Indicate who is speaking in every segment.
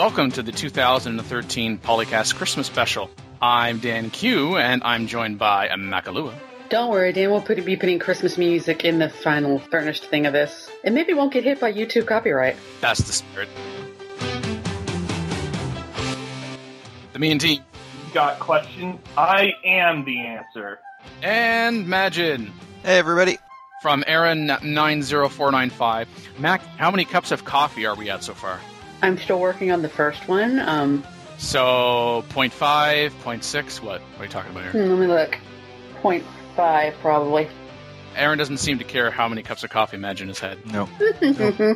Speaker 1: Welcome to the 2013 Polycast Christmas Special. I'm Dan Q, and I'm joined by Makalua.
Speaker 2: Don't worry, Dan will be putting Christmas music in the final furnished thing of this. And maybe won't get hit by YouTube copyright.
Speaker 1: That's the spirit. The mean team.
Speaker 3: Got questions? I am the answer.
Speaker 1: And Majin.
Speaker 4: Hey, everybody.
Speaker 1: From Aaron90495. Mac, how many cups of coffee are we at so far?
Speaker 2: I'm still working on the first one.
Speaker 1: So, 0.5, 0.6, what are you talking about here?
Speaker 2: Let me look. 0.5, probably.
Speaker 1: Aaron doesn't seem to care how many cups of coffee Majin has had.
Speaker 4: No.
Speaker 2: Nope.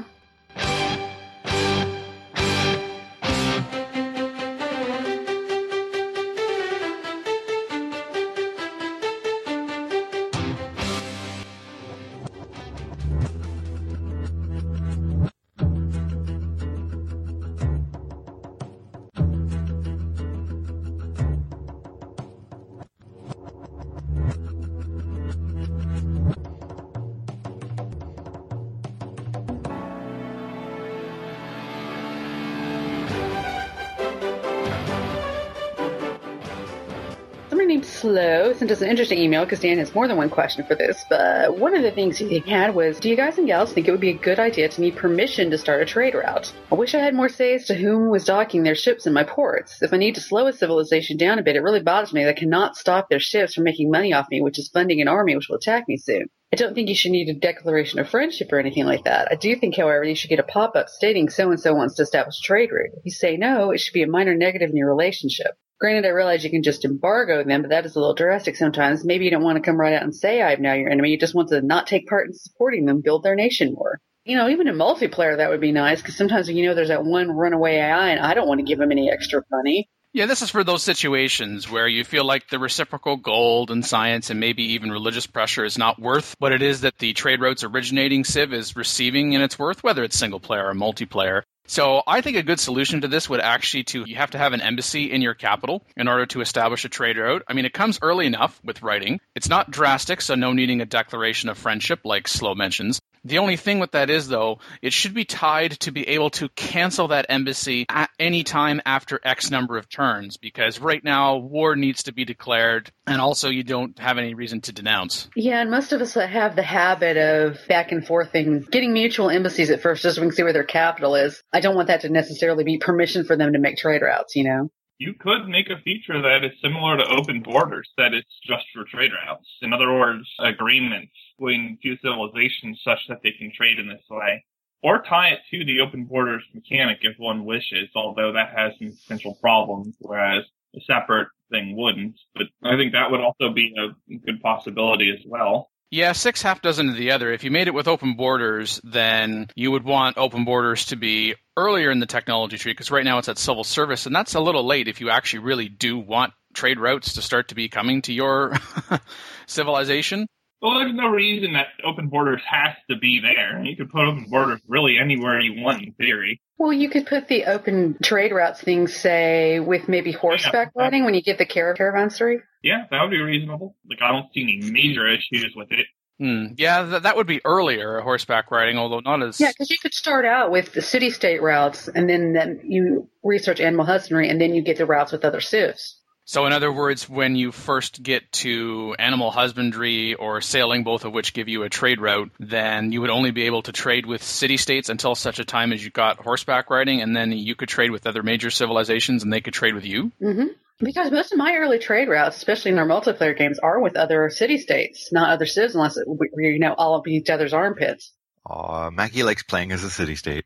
Speaker 2: Slow sent us an interesting email because Dan has more than one question for this, but one of the things he had was, do you guys and gals think it would be a good idea to need permission to start a trade route? I wish I had more say as to whom was docking their ships in my ports. If I need to slow a civilization down a bit, it really bothers me that I cannot stop their ships from making money off me, which is funding an army which will attack me soon. I don't think you should need a declaration of friendship or anything like that. I do think, however, you should get a pop-up stating so-and-so wants to establish a trade route. If you say no, it should be a minor negative in your relationship. Granted, I realize you can just embargo them, but that is a little drastic sometimes. Maybe you don't want to come right out and say I'm now your enemy. You just want to not take part in supporting them, build their nation more. You know, even in multiplayer, that would be nice, because sometimes, there's that one runaway AI, and I don't want to give them any extra money.
Speaker 1: Yeah, this is for those situations where you feel like the reciprocal gold and science and maybe even religious pressure is not worth what it is that the trade routes originating Civ is receiving in its worth, whether it's single player or multiplayer. So I think a good solution to this would actually you have to have an embassy in your capital in order to establish a trade route. I mean, it comes early enough with writing. It's not drastic, so no needing a declaration of friendship like Slow mentions. The only thing with that is, though, it should be tied to be able to cancel that embassy at any time after X number of turns, because right now war needs to be declared, and also you don't have any reason to denounce.
Speaker 2: Yeah, and most of us have the habit of back and forthing, getting mutual embassies at first just so we can see where their capital is. I don't want that to necessarily be permission for them to make trade routes,
Speaker 3: You could make a feature that is similar to open borders, that it's just for trade routes. In other words, agreements between two civilizations such that they can trade in this way. Or tie it to the open borders mechanic if one wishes, although that has some potential problems, whereas a separate thing wouldn't. But I think that would also be a good possibility as well.
Speaker 1: Yeah, 6 half dozen of the other. If you made it with open borders, then you would want open borders to be earlier in the technology tree, because right now it's at civil service, and that's a little late if you actually really do want trade routes to start to be coming to your civilization.
Speaker 3: Well, there's no reason that open borders has to be there. You could put open borders really anywhere you want in theory.
Speaker 2: Well, you could put the open trade routes thing, say, with maybe horseback riding when you get the caravans through.
Speaker 3: Yeah, that would be reasonable. I don't see any major issues with it.
Speaker 1: Yeah, that would be earlier, horseback riding, although not as...
Speaker 2: Yeah, because you could start out with the city-state routes, and then you research animal husbandry, and then you get the routes with other civs.
Speaker 1: So in other words, when you first get to animal husbandry or sailing, both of which give you a trade route, then you would only be able to trade with city-states until such a time as you got horseback riding, and then you could trade with other major civilizations, and they could trade with you?
Speaker 2: Mm-hmm. Because most of my early trade routes, especially in our multiplayer games, are with other city-states, not other civs, unless we're all up each other's armpits.
Speaker 4: Aw, Mackie likes playing as a city-state.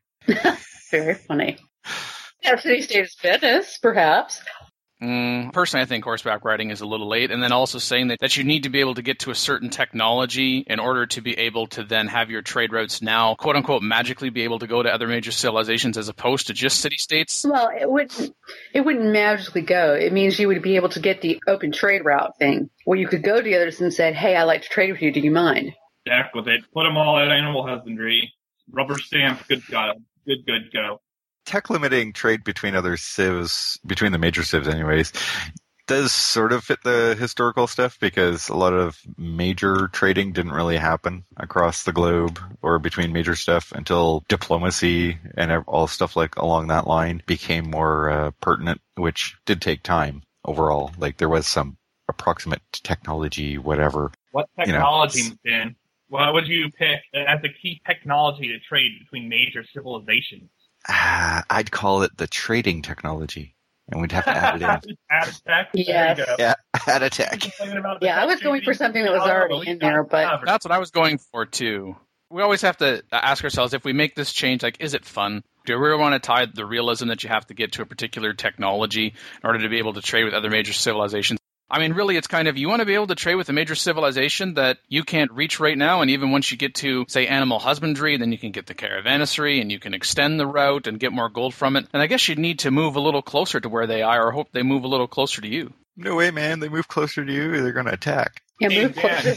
Speaker 2: Very funny. Yeah, city-state is fitness, perhaps.
Speaker 1: Personally, I think horseback riding is a little late, and then also saying that you need to be able to get to a certain technology in order to be able to then have your trade routes now, quote-unquote, magically be able to go to other major civilizations as opposed to just city-states.
Speaker 2: Well, it wouldn't magically go. It means you would be able to get the open trade route thing, where you could go to the others and say, hey, I'd like to trade with you, do you mind?
Speaker 3: Jack with it. Put them all at animal husbandry. Rubber stamp, good go. Good go.
Speaker 4: Tech limiting trade between other civs, between the major civs anyways, does sort of fit the historical stuff because a lot of major trading didn't really happen across the globe or between major stuff until diplomacy and all stuff like along that line became more pertinent, which did take time overall. Like there was some approximate technology, whatever.
Speaker 3: What technology, Ben? What would you pick as a key technology to trade between major civilizations?
Speaker 4: I'd call it the trading technology. And we'd have to add it in.
Speaker 3: Add a tech?
Speaker 2: Yes.
Speaker 4: Yeah, add a tech.
Speaker 2: Yeah, I was going for something that was already in there, but...
Speaker 1: That's what I was going for, too. We always have to ask ourselves, if we make this change, like, is it fun? Do we really want to tie the realism that you have to get to a particular technology in order to be able to trade with other major civilizations? I mean, really, it's kind of, you want to be able to trade with a major civilization that you can't reach right now, and even once you get to, say, animal husbandry, then you can get the caravanserai, and you can extend the route and get more gold from it. And I guess you'd need to move a little closer to where they are, or hope they move a little closer to you.
Speaker 4: No way, man. They move closer to you, they're going to attack.
Speaker 2: Yeah, move closer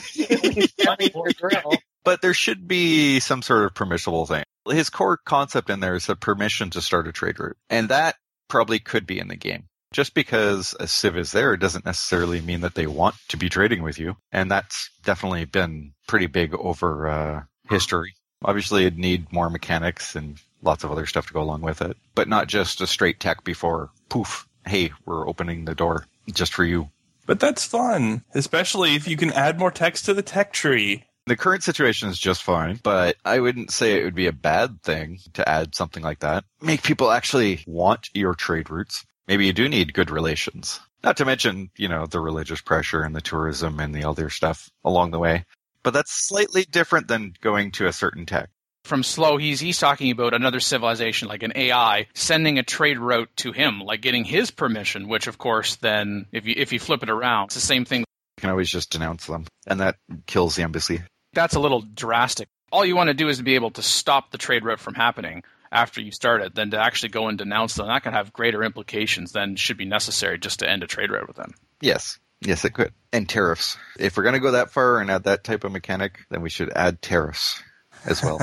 Speaker 2: to
Speaker 4: But there should be some sort of permissible thing. His core concept in there is the permission to start a trade route. And that probably could be in the game. Just because a civ is there doesn't necessarily mean that they want to be trading with you. And that's definitely been pretty big over history. Obviously, it'd need more mechanics and lots of other stuff to go along with it. But not just a straight tech before, poof, hey, we're opening the door just for you.
Speaker 5: But that's fun, especially if you can add more text to the tech tree.
Speaker 4: The current situation is just fine, but I wouldn't say it would be a bad thing to add something like that. Make people actually want your trade routes. Maybe you do need good relations. Not to mention, the religious pressure and the tourism and the other stuff along the way. But that's slightly different than going to a certain tech.
Speaker 1: From Slow, he's talking about another civilization, like an AI, sending a trade route to him, like getting his permission, which, of course, then, if you flip it around, it's the same thing.
Speaker 4: You can always just denounce them, and that kills the embassy.
Speaker 1: That's a little drastic. All you want to do is be able to stop the trade route from happening after you start it, then to actually go and denounce them. That can have greater implications than should be necessary just to end a trade route with them.
Speaker 4: Yes, it could. And tariffs. If we're going to go that far and add that type of mechanic, then we should add tariffs as well.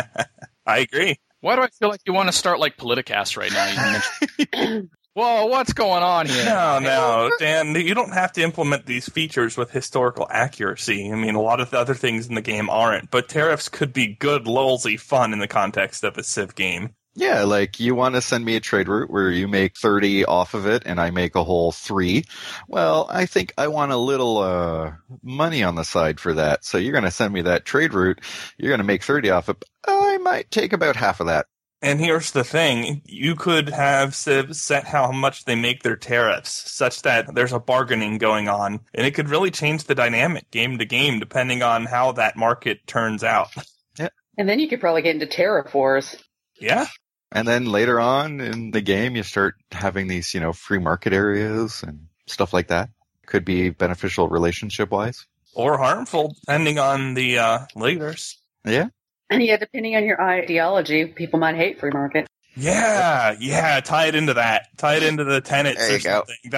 Speaker 5: I agree.
Speaker 1: Why do I feel like you want to start like Politicast right now? Whoa, what's going on here?
Speaker 5: No, Dan, you don't have to implement these features with historical accuracy. I mean, a lot of the other things in the game aren't, but tariffs could be good, lolsy fun in the context of a Civ game.
Speaker 4: Yeah, like you want to send me a trade route where you make 30 off of it and I make a whole 3. Well, I think I want a little money on the side for that. So you're going to send me that trade route. You're going to make 30 off it. I might take about half of that.
Speaker 5: And here's the thing, you could have Civ set how much they make their tariffs, such that there's a bargaining going on, and it could really change the dynamic game to game depending on how that market turns out.
Speaker 4: Yeah.
Speaker 2: And then you could probably get into tariff wars.
Speaker 5: Yeah.
Speaker 4: And then later on in the game, you start having these, free market areas and stuff like that. Could be beneficial relationship-wise.
Speaker 5: Or harmful, depending on the leaders.
Speaker 4: Yeah.
Speaker 2: And yeah, depending on your ideology, people might hate free market.
Speaker 5: Yeah, tie it into that. Tie it into the tenets
Speaker 4: there
Speaker 5: or
Speaker 4: you
Speaker 5: something.
Speaker 4: Go.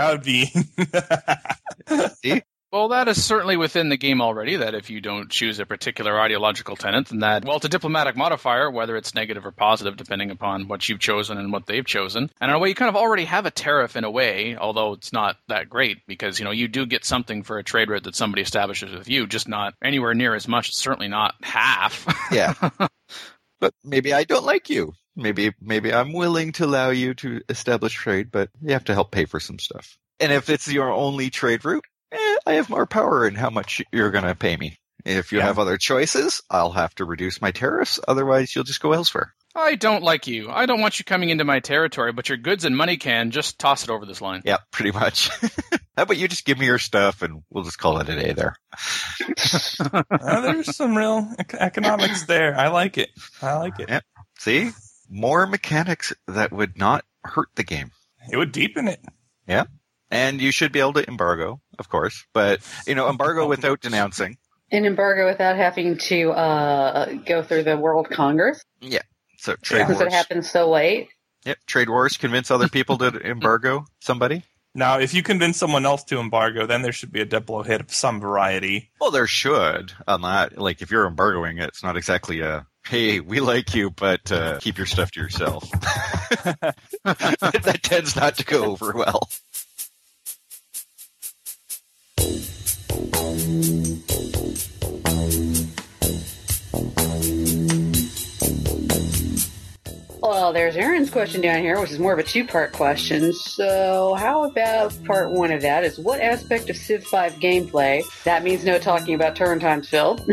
Speaker 5: That would be...
Speaker 4: See?
Speaker 1: Well, that is certainly within the game already, that if you don't choose a particular ideological tenet, then that, well, it's a diplomatic modifier, whether it's negative or positive, depending upon what you've chosen and what they've chosen. And in a way, you kind of already have a tariff in a way, although it's not that great, because, you do get something for a trade route that somebody establishes with you, just not anywhere near as much, certainly not half.
Speaker 4: Yeah. But maybe I don't like you. Maybe I'm willing to allow you to establish trade, but you have to help pay for some stuff. And if it's your only trade route, I have more power in how much you're going to pay me. If you have other choices, I'll have to reduce my tariffs. Otherwise, you'll just go elsewhere.
Speaker 1: I don't like you. I don't want you coming into my territory, but your goods and money can. Just toss it over this line.
Speaker 4: Yeah, pretty much. How about you just give me your stuff and we'll just call it a day there.
Speaker 5: There's some real economics there. I like it.
Speaker 4: Yeah. See? More mechanics that would not hurt the game.
Speaker 5: It would deepen it.
Speaker 4: Yeah. And you should be able to embargo, of course, but, embargo without denouncing.
Speaker 2: An embargo without having to go through the World Congress.
Speaker 4: Yeah. So trade wars.
Speaker 2: Since it happens so late.
Speaker 4: Yep. Trade wars. Convince other people to embargo somebody.
Speaker 5: Now, if you convince someone else to embargo, then there should be a Diplo hit of some variety.
Speaker 4: Well, there should on that. Like, if you're embargoing it, it's not exactly a, hey, we like you, but keep your stuff to yourself. That tends not to go over well.
Speaker 2: Well, there's Aaron's question down here, which is more of a two-part question. So how about part one of that is what aspect of Civ 5 gameplay, that means no talking about turn times, Phil, do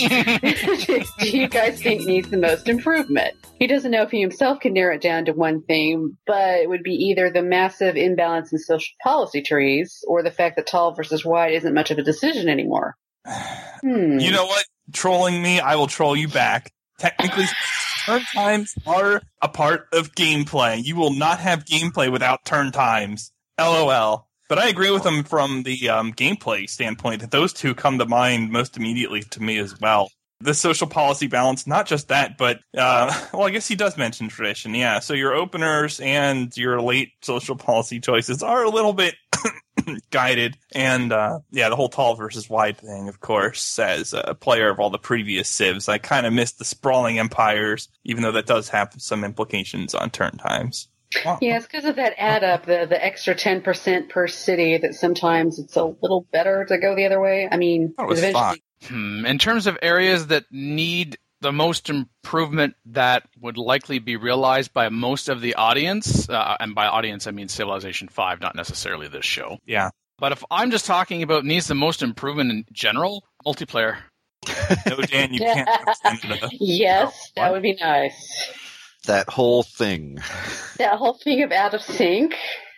Speaker 2: you guys think needs the most improvement? He doesn't know if he himself can narrow it down to one thing, but it would be either the massive imbalance in social policy trees or the fact that tall versus wide isn't much of a decision anymore.
Speaker 5: You know what? Trolling me, I will troll you back. Technically, turn times are a part of gameplay. You will not have gameplay without turn times. LOL. But I agree with him from the gameplay standpoint that those two come to mind most immediately to me as well. The social policy balance, not just that, but, well, I guess he does mention tradition, yeah. So your openers and your late social policy choices are a little bit guided. And, yeah, the whole tall versus wide thing, of course, as a player of all the previous civs, I kind of missed the sprawling empires, even though that does have some implications on turn times. Wow.
Speaker 2: Yeah, it's because of that add up, the extra 10% per city, that sometimes it's a little better to go the other way. I mean,
Speaker 5: That was
Speaker 2: eventually.
Speaker 5: fun.
Speaker 1: In terms of areas that need the most improvement that would likely be realized by most of the audience, and by audience I mean Civilization 5, not necessarily this show.
Speaker 5: Yeah.
Speaker 1: But if I'm just talking about needs the most improvement in general, multiplayer.
Speaker 5: No, Dan, you can't have Canada.
Speaker 2: Yes, that would be nice.
Speaker 4: That whole thing.
Speaker 2: That whole thing of out of sync.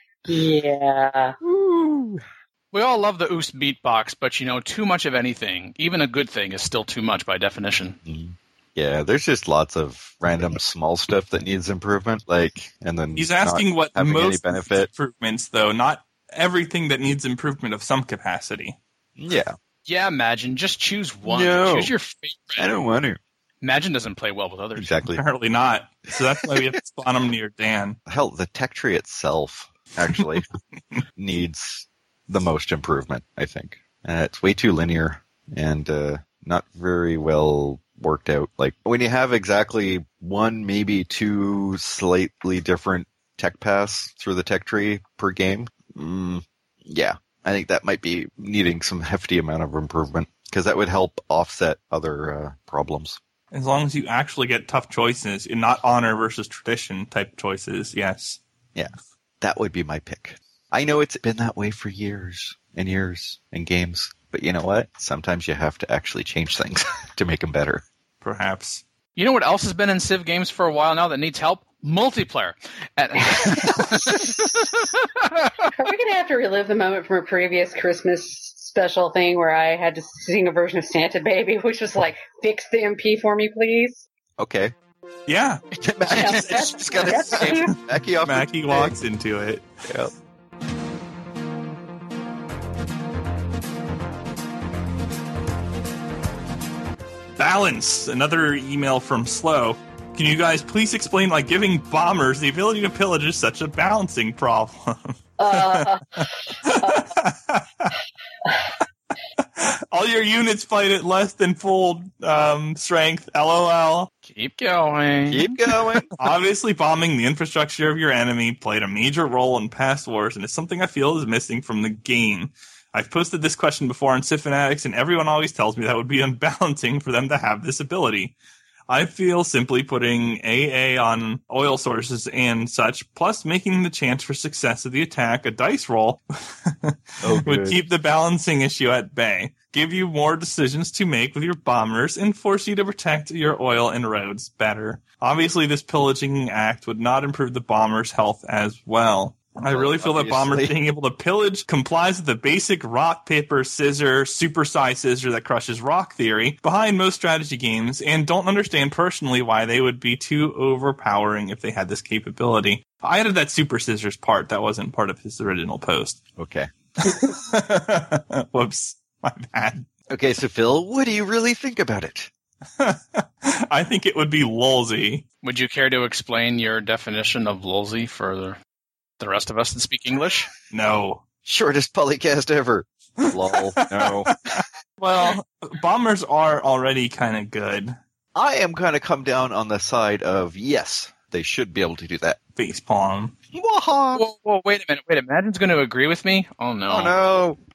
Speaker 2: Yeah.
Speaker 1: We all love the Oost beatbox, but too much of anything, even a good thing, is still too much by definition.
Speaker 4: Yeah, there's just lots of random small stuff that needs improvement, and then
Speaker 5: He's asking
Speaker 4: not
Speaker 5: what
Speaker 4: having any
Speaker 5: most
Speaker 4: benefit.
Speaker 5: improvements, though, not everything that needs improvement of some capacity.
Speaker 4: Yeah,
Speaker 1: Yeah, Imagine, just choose one.
Speaker 4: No.
Speaker 1: Choose your favorite.
Speaker 4: I don't want to.
Speaker 1: Imagine doesn't play well with others.
Speaker 4: Exactly.
Speaker 5: Apparently not. So that's why we have to spawn them near Dan.
Speaker 4: Hell, the tech tree itself actually needs the most improvement, I think. It's way too linear and not very well worked out. Like, when you have exactly one, maybe two slightly different tech paths through the tech tree per game, yeah, I think that might be needing some hefty amount of improvement, because that would help offset other problems.
Speaker 5: As long as you actually get tough choices and not honor versus tradition type choices, yes.
Speaker 4: Yeah, that would be my pick. I know it's been that way for years and years in games, but you know what? Sometimes you have to actually change things to make them better.
Speaker 5: Perhaps.
Speaker 1: You know what else has been in Civ games for a while now that needs help? Multiplayer.
Speaker 2: Are we going to have to relive the moment from a previous Christmas special thing where I had to sing a version of Santa Baby, which was like, fix the MP for me, please?
Speaker 4: Okay.
Speaker 5: Yeah.
Speaker 4: Just gotta say,
Speaker 5: Mackie walks into it.
Speaker 4: Yep.
Speaker 5: Balance. Another email from Slow. Can you guys please explain why giving bombers the ability to pillage is such a balancing problem? All your units fight at less than full strength. LOL.
Speaker 1: Keep going.
Speaker 4: Keep going.
Speaker 5: Obviously, bombing the infrastructure of your enemy played a major role in past wars, and it's something I feel is missing from the game. I've posted this question before on Civ Fanatics, and everyone always tells me that would be unbalancing for them to have this ability. I feel simply putting AA on oil sources and such, plus making the chance for success of the attack a dice roll, would keep the balancing issue at bay, give you more decisions to make with your bombers, and force you to protect your oil and roads better. Obviously, this pillaging act would not improve the bombers' health as well. I really feel that bombers being able to pillage complies with the basic rock, paper, scissor, supersize scissor that crushes rock theory behind most strategy games, and don't understand personally why they would be too overpowering if they had this capability. I added that super scissors part that wasn't part of his original post.
Speaker 4: Okay.
Speaker 5: Whoops. My bad.
Speaker 4: Okay, so Phil, what do you really think about it?
Speaker 5: I think it would be lolsy.
Speaker 1: Would you care to explain your definition of lolsy for the rest of us that speak English?
Speaker 5: No.
Speaker 4: Shortest polycast ever. Lol. No.
Speaker 5: Well, bombers are already kind of good.
Speaker 4: I am going to come down on the side of yes, they should be able to do that.
Speaker 5: Facepalm.
Speaker 1: Whoa, wait a minute. Imagine's going to agree with me? Oh, no.
Speaker 4: Oh, no.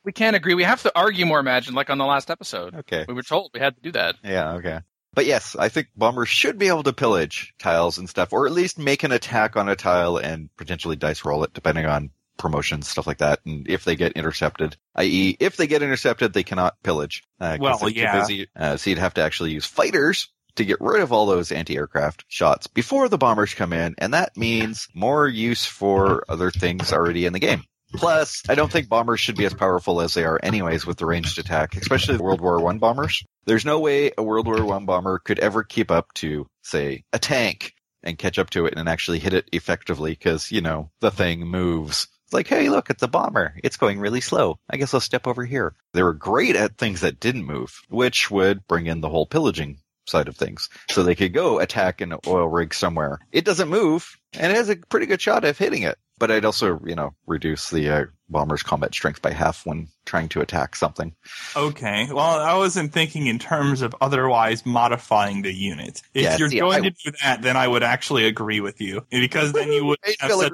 Speaker 1: We can't agree. We have to argue more, imagine, like on the last episode.
Speaker 4: Okay.
Speaker 1: We were told we had to do that.
Speaker 4: Yeah, okay. But yes, I think bombers should be able to pillage tiles and stuff, or at least make an attack on a tile and potentially dice roll it, depending on promotions, stuff like that. And if they get intercepted, i.e. if they get intercepted, they cannot pillage.
Speaker 5: Well, yeah.
Speaker 4: Busy, so you'd have to actually use fighters to get rid of all those anti-aircraft shots before the bombers come in, and that means more use for other things already in the game. Plus, I don't think bombers should be as powerful as they are anyways with the ranged attack, especially the World War I bombers. There's no way a World War I bomber could ever keep up to, say, a tank and catch up to it and actually hit it effectively because, the thing moves. It's like, hey, look, it's a bomber. It's going really slow. I guess I'll step over here. They were great at things that didn't move, which would bring in the whole pillaging side of things. So they could go attack an oil rig somewhere. It doesn't move, and it has a pretty good shot of hitting it. But I'd also, reduce the bomber's combat strength by half when trying to attack something.
Speaker 5: Okay. Well, I wasn't thinking in terms of otherwise modifying the unit. If you're going to do that, then I would actually agree with you. Because then you would have such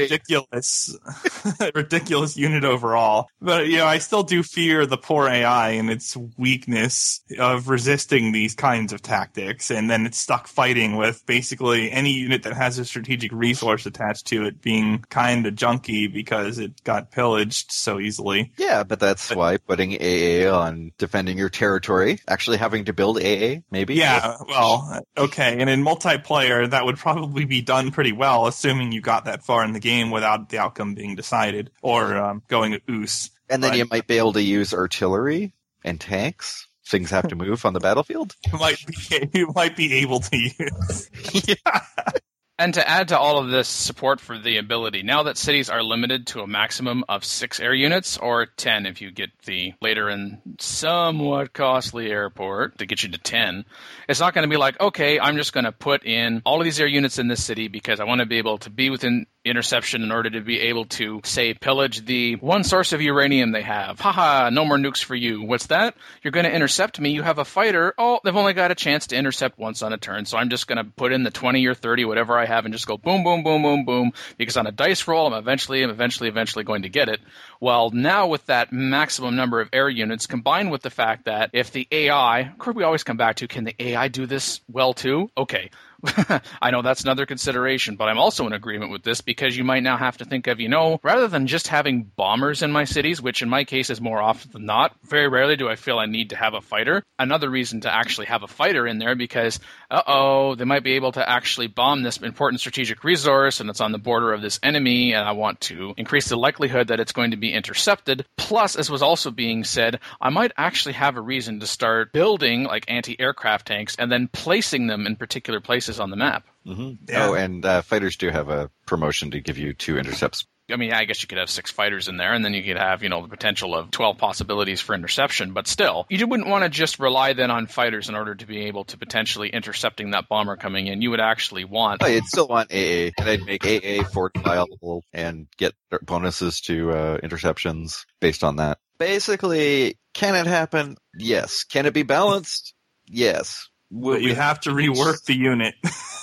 Speaker 5: a ridiculous unit overall. But, I still do fear the poor AI and its weakness of resisting these kinds of tactics. And then it's stuck fighting with basically any unit that has a strategic resource attached to it being kind of junky because it got pillaged so easily.
Speaker 4: Yeah, but that's why putting AA on defending your territory, actually having to build AA, maybe?
Speaker 5: Yeah, well, okay. And in multiplayer, that would probably be done pretty well, assuming you got that far in the game without the outcome being decided, or going oos.
Speaker 4: And then you might be able to use artillery and tanks. Things have to move on the battlefield.
Speaker 5: You might be able to use.
Speaker 4: Yeah.
Speaker 1: And to add to all of this support for the ability, now that cities are limited to a maximum of 6 air units, or 10 if you get the later and somewhat costly airport to get you to 10, it's not going to be like, okay, I'm just going to put in all of these air units in this city because I want to be able to be within interception in order to be able to, say, pillage the one source of uranium they have. Haha, no more nukes for you. What's that? You're going to intercept me. You have a fighter. Oh, they've only got a chance to intercept once on a turn, so I'm just going to put in the 20 or 30, whatever I have, and just go boom, boom, boom, boom, boom, because on a dice roll, I'm eventually going to get it. Well, now with that maximum number of air units, combined with the fact that if the AI, of course we always come back to, can the AI do this well too? Okay. I know that's another consideration, but I'm also in agreement with this because you might now have to think of, rather than just having bombers in my cities, which in my case is more often than not, very rarely do I feel I need to have a fighter. Another reason to actually have a fighter in there because, they might be able to actually bomb this important strategic resource and it's on the border of this enemy and I want to increase the likelihood that it's going to be intercepted. Plus, as was also being said, I might actually have a reason to start building like anti-aircraft tanks and then placing them in particular places on the map.
Speaker 4: Mm-hmm. Yeah. Oh, and fighters do have a promotion to give you 2 intercepts.
Speaker 1: I mean, I guess you could have 6 fighters in there, and then you could have, the potential of 12 possibilities for interception. But still, you wouldn't want to just rely then on fighters in order to be able to potentially intercepting that bomber coming in. You would actually want...
Speaker 4: Oh, you'd still want AA, and I'd make AA fortifiable and get bonuses to interceptions based on that. Basically, can it happen? Yes. Can it be balanced? Yes.
Speaker 5: But you have to rework the unit.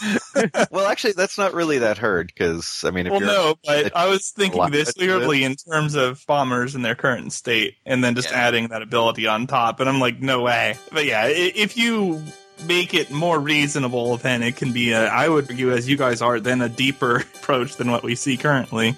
Speaker 4: Well, actually, that's not really that hard because, I mean,
Speaker 5: but I was thinking this weirdly in terms of bombers in their current state and then just adding that ability on top. And I'm like, no way. But yeah, if you make it more reasonable, then it can be, I would argue, as you guys are, then a deeper approach than what we see currently.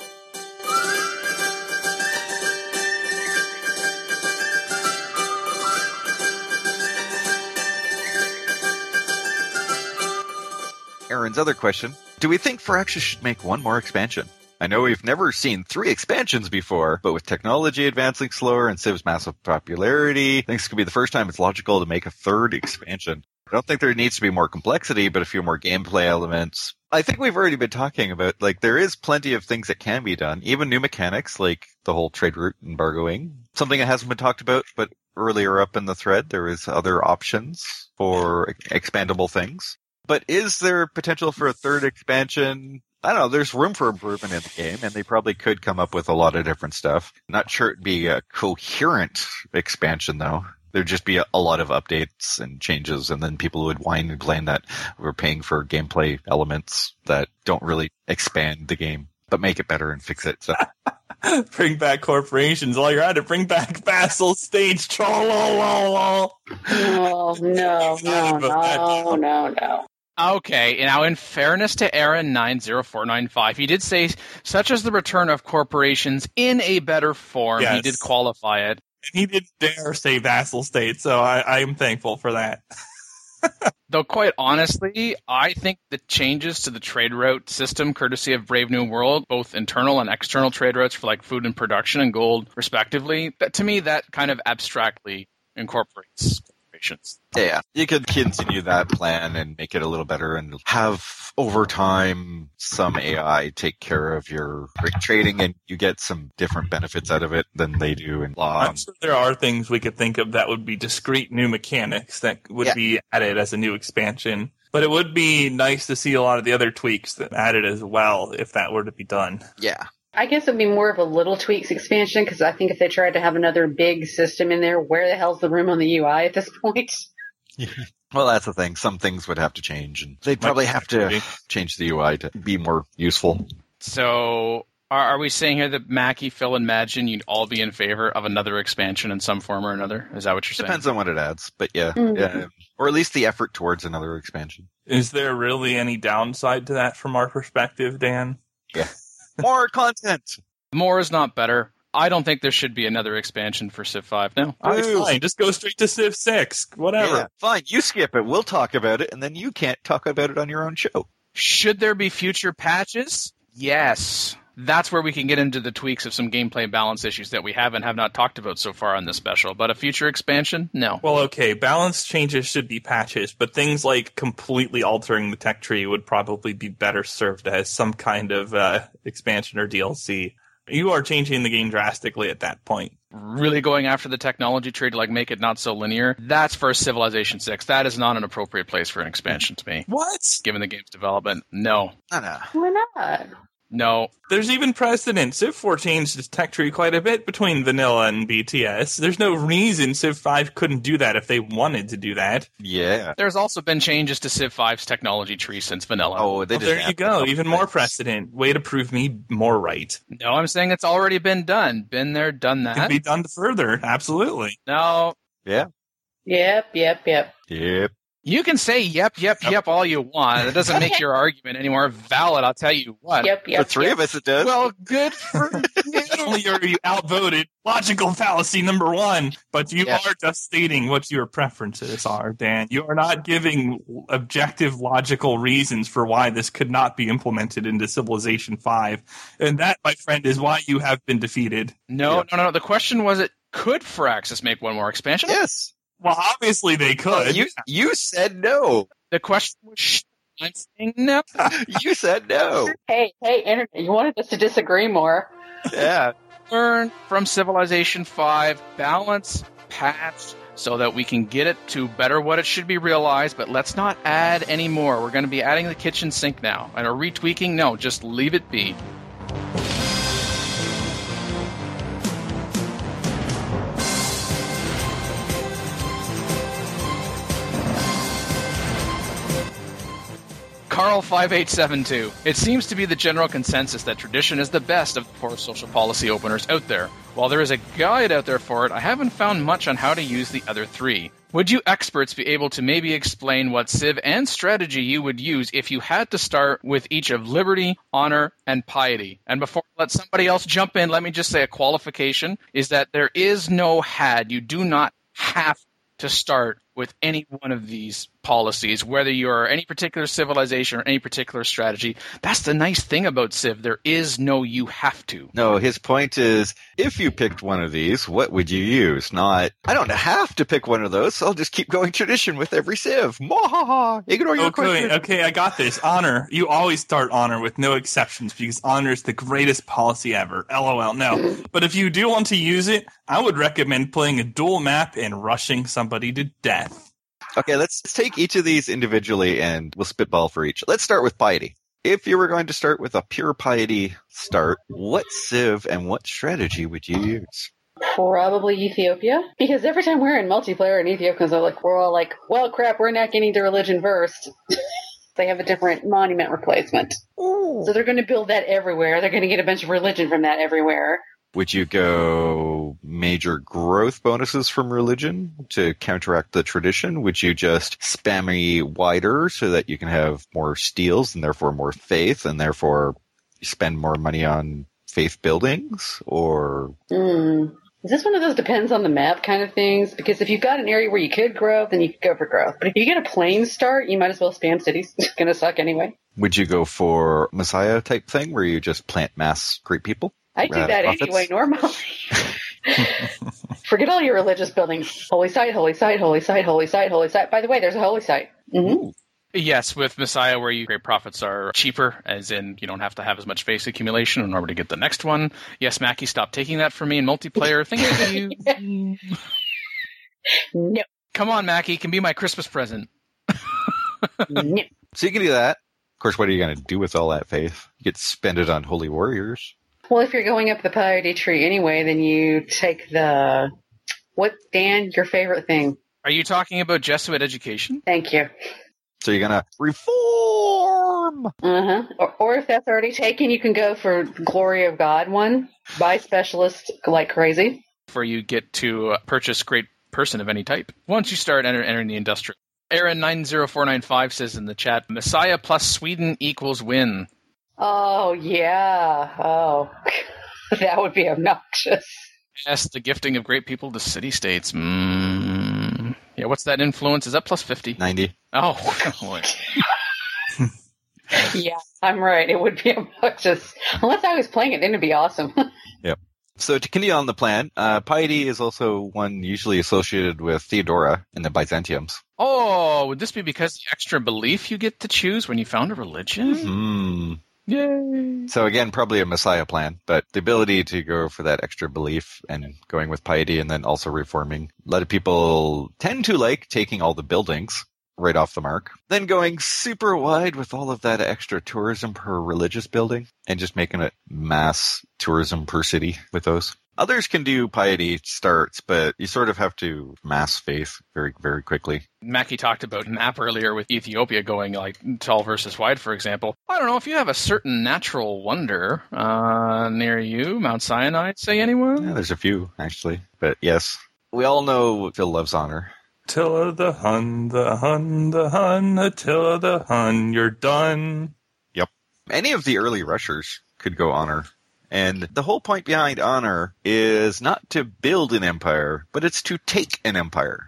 Speaker 4: Aaron's other question, do we think Firaxis should make one more expansion? I know we've never seen 3 expansions before, but with technology advancing slower and Civ's massive popularity, I think this could be the first time it's logical to make a 3rd expansion. I don't think there needs to be more complexity, but a few more gameplay elements. I think we've already been talking about, there is plenty of things that can be done, even new mechanics, like the whole trade route embargoing. Something that hasn't been talked about, but earlier up in the thread, there is other options for expandable things. But is there potential for a 3rd expansion? I don't know. There's room for improvement in the game, and they probably could come up with a lot of different stuff. Not sure it'd be a coherent expansion, though. There'd just be a lot of updates and changes, and then people would whine and complain that we're paying for gameplay elements that don't really expand the game, but make it better and fix it. So.
Speaker 5: Bring back corporations. All you're at it, bring back vassal states.
Speaker 2: Oh, no.
Speaker 1: Okay, now in fairness to Aaron 90495, he did say, such as the return of corporations in a better form.
Speaker 5: Yes.
Speaker 1: He did qualify it.
Speaker 5: And he didn't dare say vassal states, so I am thankful for that.
Speaker 1: Though quite honestly, I think the changes to the trade route system, courtesy of Brave New World, both internal and external trade routes for like food and production and gold, respectively, that to me that kind of abstractly incorporates corporations.
Speaker 4: Yeah, you could continue that plan and make it a little better and have over time some AI take care of your trading and you get some different benefits out of it than they do in law.
Speaker 5: I'm sure there are things we could think of that would be discrete new mechanics that would be added as a new expansion. But it would be nice to see a lot of the other tweaks that added as well if that were to be done.
Speaker 4: Yeah.
Speaker 2: I guess it'd be more of a little tweaks expansion, because I think if they tried to have another big system in there, where the hell's the room on the UI at this point?
Speaker 4: Well, that's the thing. Some things would have to change, and they'd probably have to change the UI to be more useful.
Speaker 1: So, are we saying here that Mackie, Phil, and Madgen, you'd all be in favor of another expansion in some form or another? Is that what you're saying?
Speaker 4: Depends on what it adds, but yeah, or at least the effort towards another expansion.
Speaker 5: Is there really any downside to that from our perspective, Dan?
Speaker 4: Yeah. More content!
Speaker 1: More is not better. I don't think there should be another expansion for Civ 5. No.
Speaker 5: All right, fine. Just go straight to Civ 6. Whatever.
Speaker 4: Yeah, fine. You skip it. We'll talk about it, and then you can't talk about it on your own show.
Speaker 1: Should there be future patches? Yes. That's where we can get into the tweaks of some gameplay balance issues that we have not talked about so far on this special. But a future expansion? No.
Speaker 5: Well, okay, balance changes should be patches, but things like completely altering the tech tree would probably be better served as some kind of expansion or DLC. You are changing the game drastically at that point.
Speaker 1: Really going after the technology tree to like make it not so linear, that's for Civilization 6. That is not an appropriate place for an expansion to me.
Speaker 5: What?
Speaker 1: Given the game's development, no.
Speaker 4: No.
Speaker 2: Why not?
Speaker 1: No.
Speaker 5: There's even precedent. Civ 4 changed its tech tree quite a bit between vanilla and BTS. There's no reason Civ 5 couldn't do that if they wanted to do that.
Speaker 4: Yeah.
Speaker 1: There's also been changes to Civ 5's technology tree since vanilla.
Speaker 4: Oh, they
Speaker 5: Well, there you go. Even more precedent. Way to prove me more right.
Speaker 1: No, I'm saying it's already been done. Been there, done that.
Speaker 5: Can be done further. Absolutely.
Speaker 1: No.
Speaker 4: Yeah.
Speaker 2: Yep.
Speaker 1: You can say yep all you want. It doesn't make your argument any more valid, I'll tell you what.
Speaker 2: Yep.
Speaker 4: The three of us, it does.
Speaker 1: Well, good for
Speaker 5: Not only are you outvoted, logical fallacy number one, but you are just stating what your preferences are, Dan. You are not giving objective, logical reasons for why this could not be implemented into Civilization 5. And that, my friend, is why you have been defeated.
Speaker 1: No. The question was, could Firaxis make one more expansion?
Speaker 4: Yes.
Speaker 5: Well, obviously they could.
Speaker 4: You said no.
Speaker 1: The question was, I'm saying no.
Speaker 4: You said no.
Speaker 2: Hey, Internet, you wanted us to disagree more.
Speaker 4: Yeah.
Speaker 1: Learn from Civilization 5, balance, patch, so that we can get it to better what it should be realized, but let's not add any more. We're going to be adding the kitchen sink now. And are retweaking? No, just leave it be. Carl5872. It seems to be the general consensus that tradition is the best of the four social policy openers out there. While there is a guide out there for it, I haven't found much on how to use the other three. Would you experts be able to maybe explain what civ and strategy you would use if you had to start with each of liberty, honor, and piety? And before I let somebody else jump in, let me just say a qualification is that there is no had. You do not have to start with any one of these policies, whether you're any particular civilization or any particular strategy. That's the nice thing about Civ. There is no you have to.
Speaker 4: No, his point is, if you picked one of these, what would you use? Not, I don't have to pick one of those, so I'll just keep going tradition with every Civ. Mwahaha! Ignore your question.
Speaker 5: Okay, I got this. Honor. You always start honor with no exceptions because honor is the greatest policy ever. LOL. No. But if you do want to use it, I would recommend playing a dual map and rushing somebody to death.
Speaker 4: Okay, let's take each of these individually and we'll spitball for each. Let's start with piety. If you were going to start with a pure piety start, what civ and what strategy would you use?
Speaker 2: Probably Ethiopia. Because every time we're in multiplayer and Ethiopians are like, we're all like, well, crap, we're not getting the religion first. They have a different monument replacement. Ooh. So they're going to build that everywhere. They're going to get a bunch of religion from that everywhere.
Speaker 4: Would you go major growth bonuses from religion to counteract the tradition? Would you just spammy wider so that you can have more steals and therefore more faith and therefore spend more money on faith buildings? Or
Speaker 2: is this one of those depends on the map kind of things? Because if you've got an area where you could grow, then you could go for growth. But if you get a plain start, you might as well spam cities. It's going to suck anyway.
Speaker 4: Would you go for Messiah type thing where you just plant mass great people?
Speaker 2: I do that anyway, normally. Forget all your religious buildings. Holy site, holy site, holy site, holy site, holy site. By the way, there's a holy site. Mm-hmm.
Speaker 1: Yes, with Messiah, where you great profits are cheaper, as in you don't have to have as much face accumulation in order to get the next one. Yes, Mackie, stop taking that from me in multiplayer. Thank you.
Speaker 2: No.
Speaker 1: Come on, Mackie, can be my Christmas present.
Speaker 2: No.
Speaker 4: So you can do that. Of course, what are you going to do with all that faith? You get to spend it on holy warriors.
Speaker 2: Well, if you're going up the piety tree anyway, then you take the... What, Dan, your favorite thing?
Speaker 1: Are you talking about Jesuit education?
Speaker 2: Thank you.
Speaker 4: So you're going to reform.
Speaker 2: Uh-huh. Or if that's already taken, you can go for Glory of God one. Buy specialist like crazy.
Speaker 1: Where you get to purchase great person of any type. Once you start entering the industrial. Aaron90495 says in the chat, Messiah plus Sweden equals win.
Speaker 2: Oh, yeah. Oh, that would be obnoxious.
Speaker 1: Yes, the gifting of great people to city-states. Yeah, what's that influence? Is that plus 50?
Speaker 4: 90.
Speaker 1: Oh, boy.
Speaker 2: Yeah, I'm right. It would be obnoxious. Unless I was playing it, then it'd be awesome.
Speaker 4: Yep. So to continue on the plan, piety is also one usually associated with Theodora and the Byzantiums.
Speaker 1: Oh, would this be because the extra belief you get to choose when you found a religion? Yay.
Speaker 4: So again, probably a Messiah plan, but the ability to go for that extra belief and going with piety and then also reforming. A lot of people tend to like taking all the buildings right off the mark, then going super wide with all of that extra tourism per religious building and just making it mass tourism per city with those. Others can do piety starts, but you sort of have to mass faith very, very quickly.
Speaker 1: Mackie talked about map earlier with Ethiopia going like tall versus wide, for example. I don't know if you have a certain natural wonder near you, Mount Sinai, say anyone?
Speaker 4: Yeah, there's a few, actually. But yes, we all know Phil loves honor.
Speaker 5: Attila the Hun, the Hun, the Hun, Attila the Hun, you're done.
Speaker 4: Yep. Any of the early rushers could go honor. And the whole point behind honor is not to build an empire, but it's to take an empire.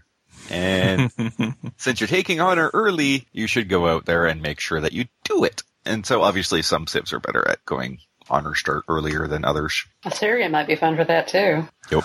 Speaker 4: And since you're taking honor early, you should go out there and make sure that you do it. And so obviously some civs are better at going honor start earlier than others.
Speaker 2: Assyria might be fun for that too.
Speaker 4: Yep.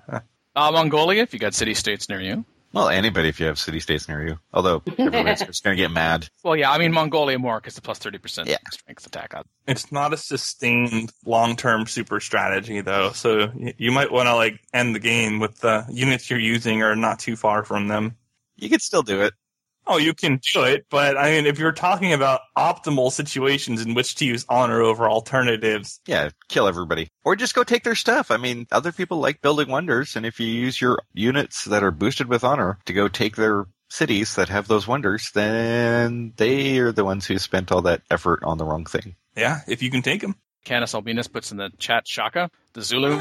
Speaker 1: Mongolia, if you got city-states near you.
Speaker 4: Well, anybody if you have city-states near you. Although everyone's just going to get mad.
Speaker 1: Well, yeah, I mean Mongolia more because the plus 30% strength attack.
Speaker 5: It's not a sustained long-term super strategy, though, so you might want to like end the game with the units you're using are not too far from them.
Speaker 4: You could still do it.
Speaker 5: Oh, you can do it, but I mean, if you're talking about optimal situations in which to use honor over alternatives.
Speaker 4: Yeah, kill everybody. Or just go take their stuff. I mean, other people like building wonders, and if you use your units that are boosted with honor to go take their cities that have those wonders, then they are the ones who spent all that effort on the wrong thing.
Speaker 5: Yeah, if you can take them.
Speaker 1: Canis Albinus puts in the chat Shaka, the Zulu.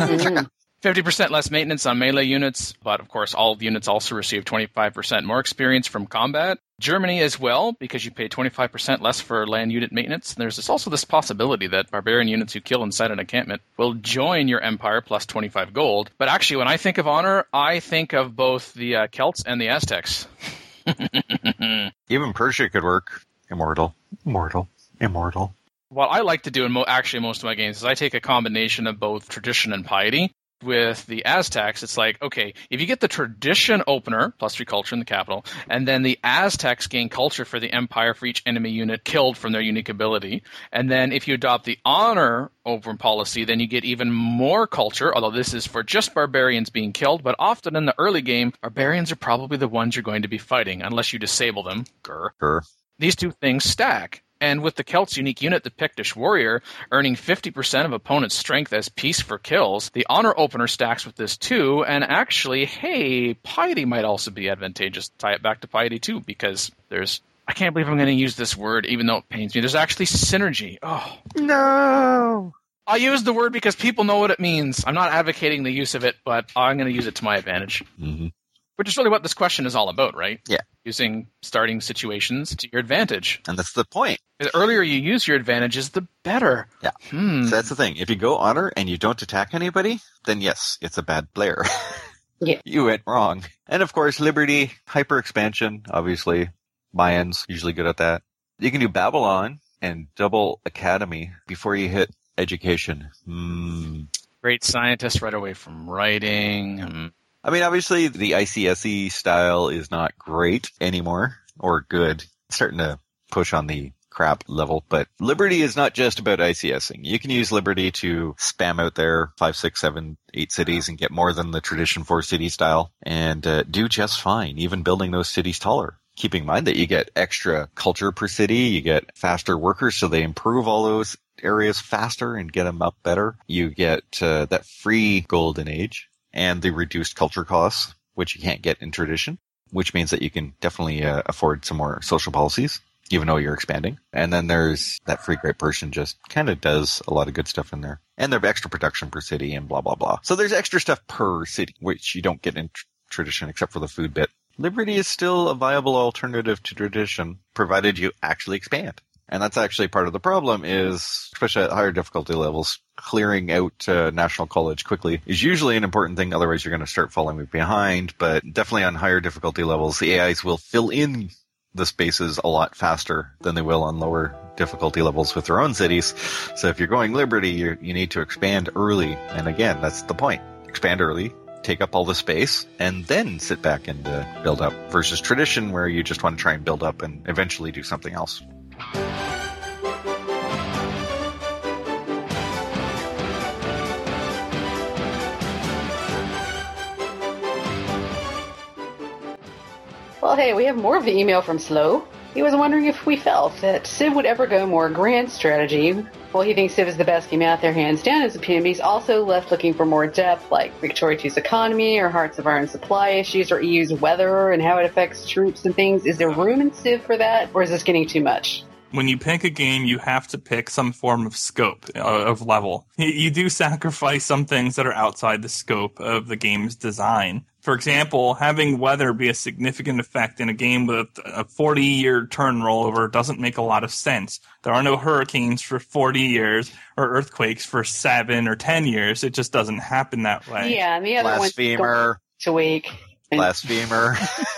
Speaker 1: 50% less maintenance on melee units, but of course all units also receive 25% more experience from combat. Germany as well, because you pay 25% less for land unit maintenance. There's also this possibility that barbarian units who kill inside an encampment will join your empire plus 25 gold. But actually, when I think of honor, I think of both the Celts and the Aztecs.
Speaker 4: Even Persia could work. Immortal.
Speaker 1: What I like to do in most of my games is I take a combination of both tradition and piety. With the Aztecs, it's like, okay, if you get the tradition opener, plus 3 culture in the capital, and then the Aztecs gain culture for the empire for each enemy unit killed from their unique ability, and then if you adopt the honor open policy, then you get even more culture, although this is for just barbarians being killed, but often in the early game, barbarians are probably the ones you're going to be fighting, unless you disable them. Grr. These two things stack. And with the Celts' unique unit, the Pictish Warrior, earning 50% of opponent's strength as peace for kills, the honor opener stacks with this too, and actually, hey, piety might also be advantageous. Tie it back to piety too, because I can't believe I'm going to use this word, even though it pains me. There's actually synergy. Oh.
Speaker 4: No!
Speaker 1: I'll use the word because people know what it means. I'm not advocating the use of it, but I'm going to use it to my advantage.
Speaker 4: Mm-hmm.
Speaker 1: Which is really what this question is all about, right?
Speaker 4: Yeah.
Speaker 1: Using starting situations to your advantage.
Speaker 4: And that's the point.
Speaker 1: The earlier you use your advantages, the better.
Speaker 4: Yeah. So that's the thing. If you go honor and you don't attack anybody, then yes, it's a bad player.
Speaker 2: Yeah.
Speaker 4: You went wrong. And of course, Liberty, hyper expansion, obviously. Mayans, usually good at that. You can do Babylon and double Academy before you hit education.
Speaker 1: Great scientist right away from writing.
Speaker 4: I mean, obviously, the ICSE style is not great anymore, or good. It's starting to push on the crap level, but Liberty is not just about ICSing. You can use Liberty to spam out there 5, 6, 7, 8 cities and get more than the tradition 4-city style, and do just fine, even building those cities taller. Keep in mind that you get extra culture per city, you get faster workers, so they improve all those areas faster and get them up better. You get that free golden age and the reduced culture costs, which you can't get in tradition, which means that you can definitely afford some more social policies, even though you're expanding. And then there's that free Great Persian just kind of does a lot of good stuff in there. And they have extra production per city and blah, blah, blah. So there's extra stuff per city, which you don't get in tradition except for the food bit. Liberty is still a viable alternative to tradition, provided you actually expand. And that's actually part of the problem is, especially at higher difficulty levels, clearing out National College quickly is usually an important thing. Otherwise, you're going to start falling behind. But definitely on higher difficulty levels, the AIs will fill in the spaces a lot faster than they will on lower difficulty levels with their own cities. So if you're going Liberty, you need to expand early. And again, that's the point. Expand early. Take up all the space, and then sit back and build up, versus tradition where you just want to try and build up and eventually do something else.
Speaker 2: Well, hey, we have more of the email from Slow. He was wondering if we felt that Civ would ever go more grand strategy. Well, he thinks Civ is the best game out there, hands down, as a opinion, but he's also left looking for more depth, like Victoria 2's economy, or Hearts of Iron supply issues, or EU's weather and how it affects troops and things. Is there room in Civ for that, or is this getting too much?
Speaker 5: When you pick a game, you have to pick some form of scope, of level. You do sacrifice some things that are outside the scope of the game's design. For example, having weather be a significant effect in a game with a 40-year turn rollover doesn't make a lot of sense. There are no hurricanes for 40 years or earthquakes for 7 or 10 years. It just doesn't happen that way.
Speaker 2: Yeah, and the other one's
Speaker 4: Blasphemer.
Speaker 2: to week.
Speaker 4: Blasphemer.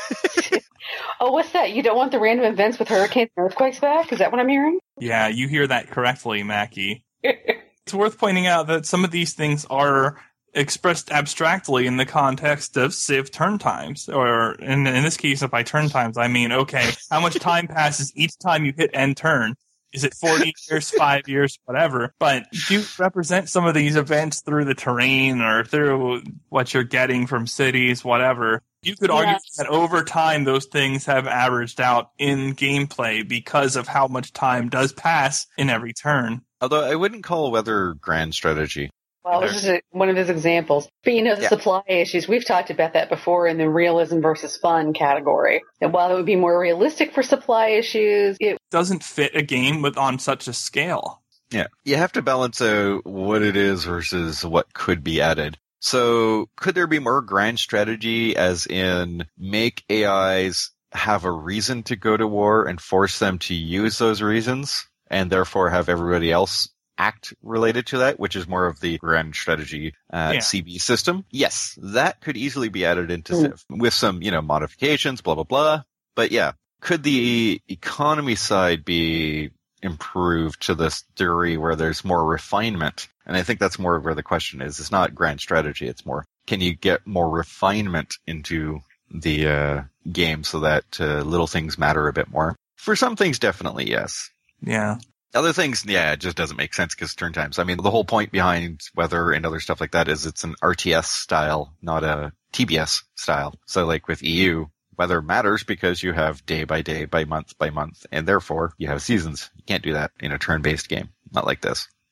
Speaker 2: Oh, what's that? You don't want the random events with hurricanes and earthquakes back? Is that what I'm hearing?
Speaker 5: Yeah, you hear that correctly, Mackie. It's worth pointing out that some of these things are expressed abstractly in the context of Civ turn times. Or in this case, by turn times, I mean, okay, how much time passes each time you hit end turn? Is it 40 years, 5 years, whatever? But you represent some of these events through the terrain or through what you're getting from cities, whatever. You could argue that over time, those things have averaged out in gameplay because of how much time does pass in every turn.
Speaker 4: Although I wouldn't call weather grand strategy.
Speaker 2: Well, this is one of his examples. But the supply issues, we've talked about that before in the realism versus fun category. And while it would be more realistic for supply issues, it
Speaker 5: doesn't fit a game on such a scale.
Speaker 4: Yeah. You have to balance out what it is versus what could be added. So could there be more grand strategy as in make AIs have a reason to go to war and force them to use those reasons and therefore have everybody else act related to that, which is more of the grand strategy CB system? Yes, that could easily be added into Civ with some, modifications, blah, blah, blah. But yeah, could the economy side be improved to this degree where there's more refinement? And I think that's more where the question is. It's not grand strategy. It's more, can you get more refinement into the game so that little things matter a bit more? For some things, definitely, yes.
Speaker 5: Yeah.
Speaker 4: Other things, it just doesn't make sense because turn times. I mean, the whole point behind weather and other stuff like that is it's an RTS style, not a TBS style. So like with EU, weather matters because you have day by day, by month, and therefore you have seasons. You can't do that in a turn-based game. Not like this.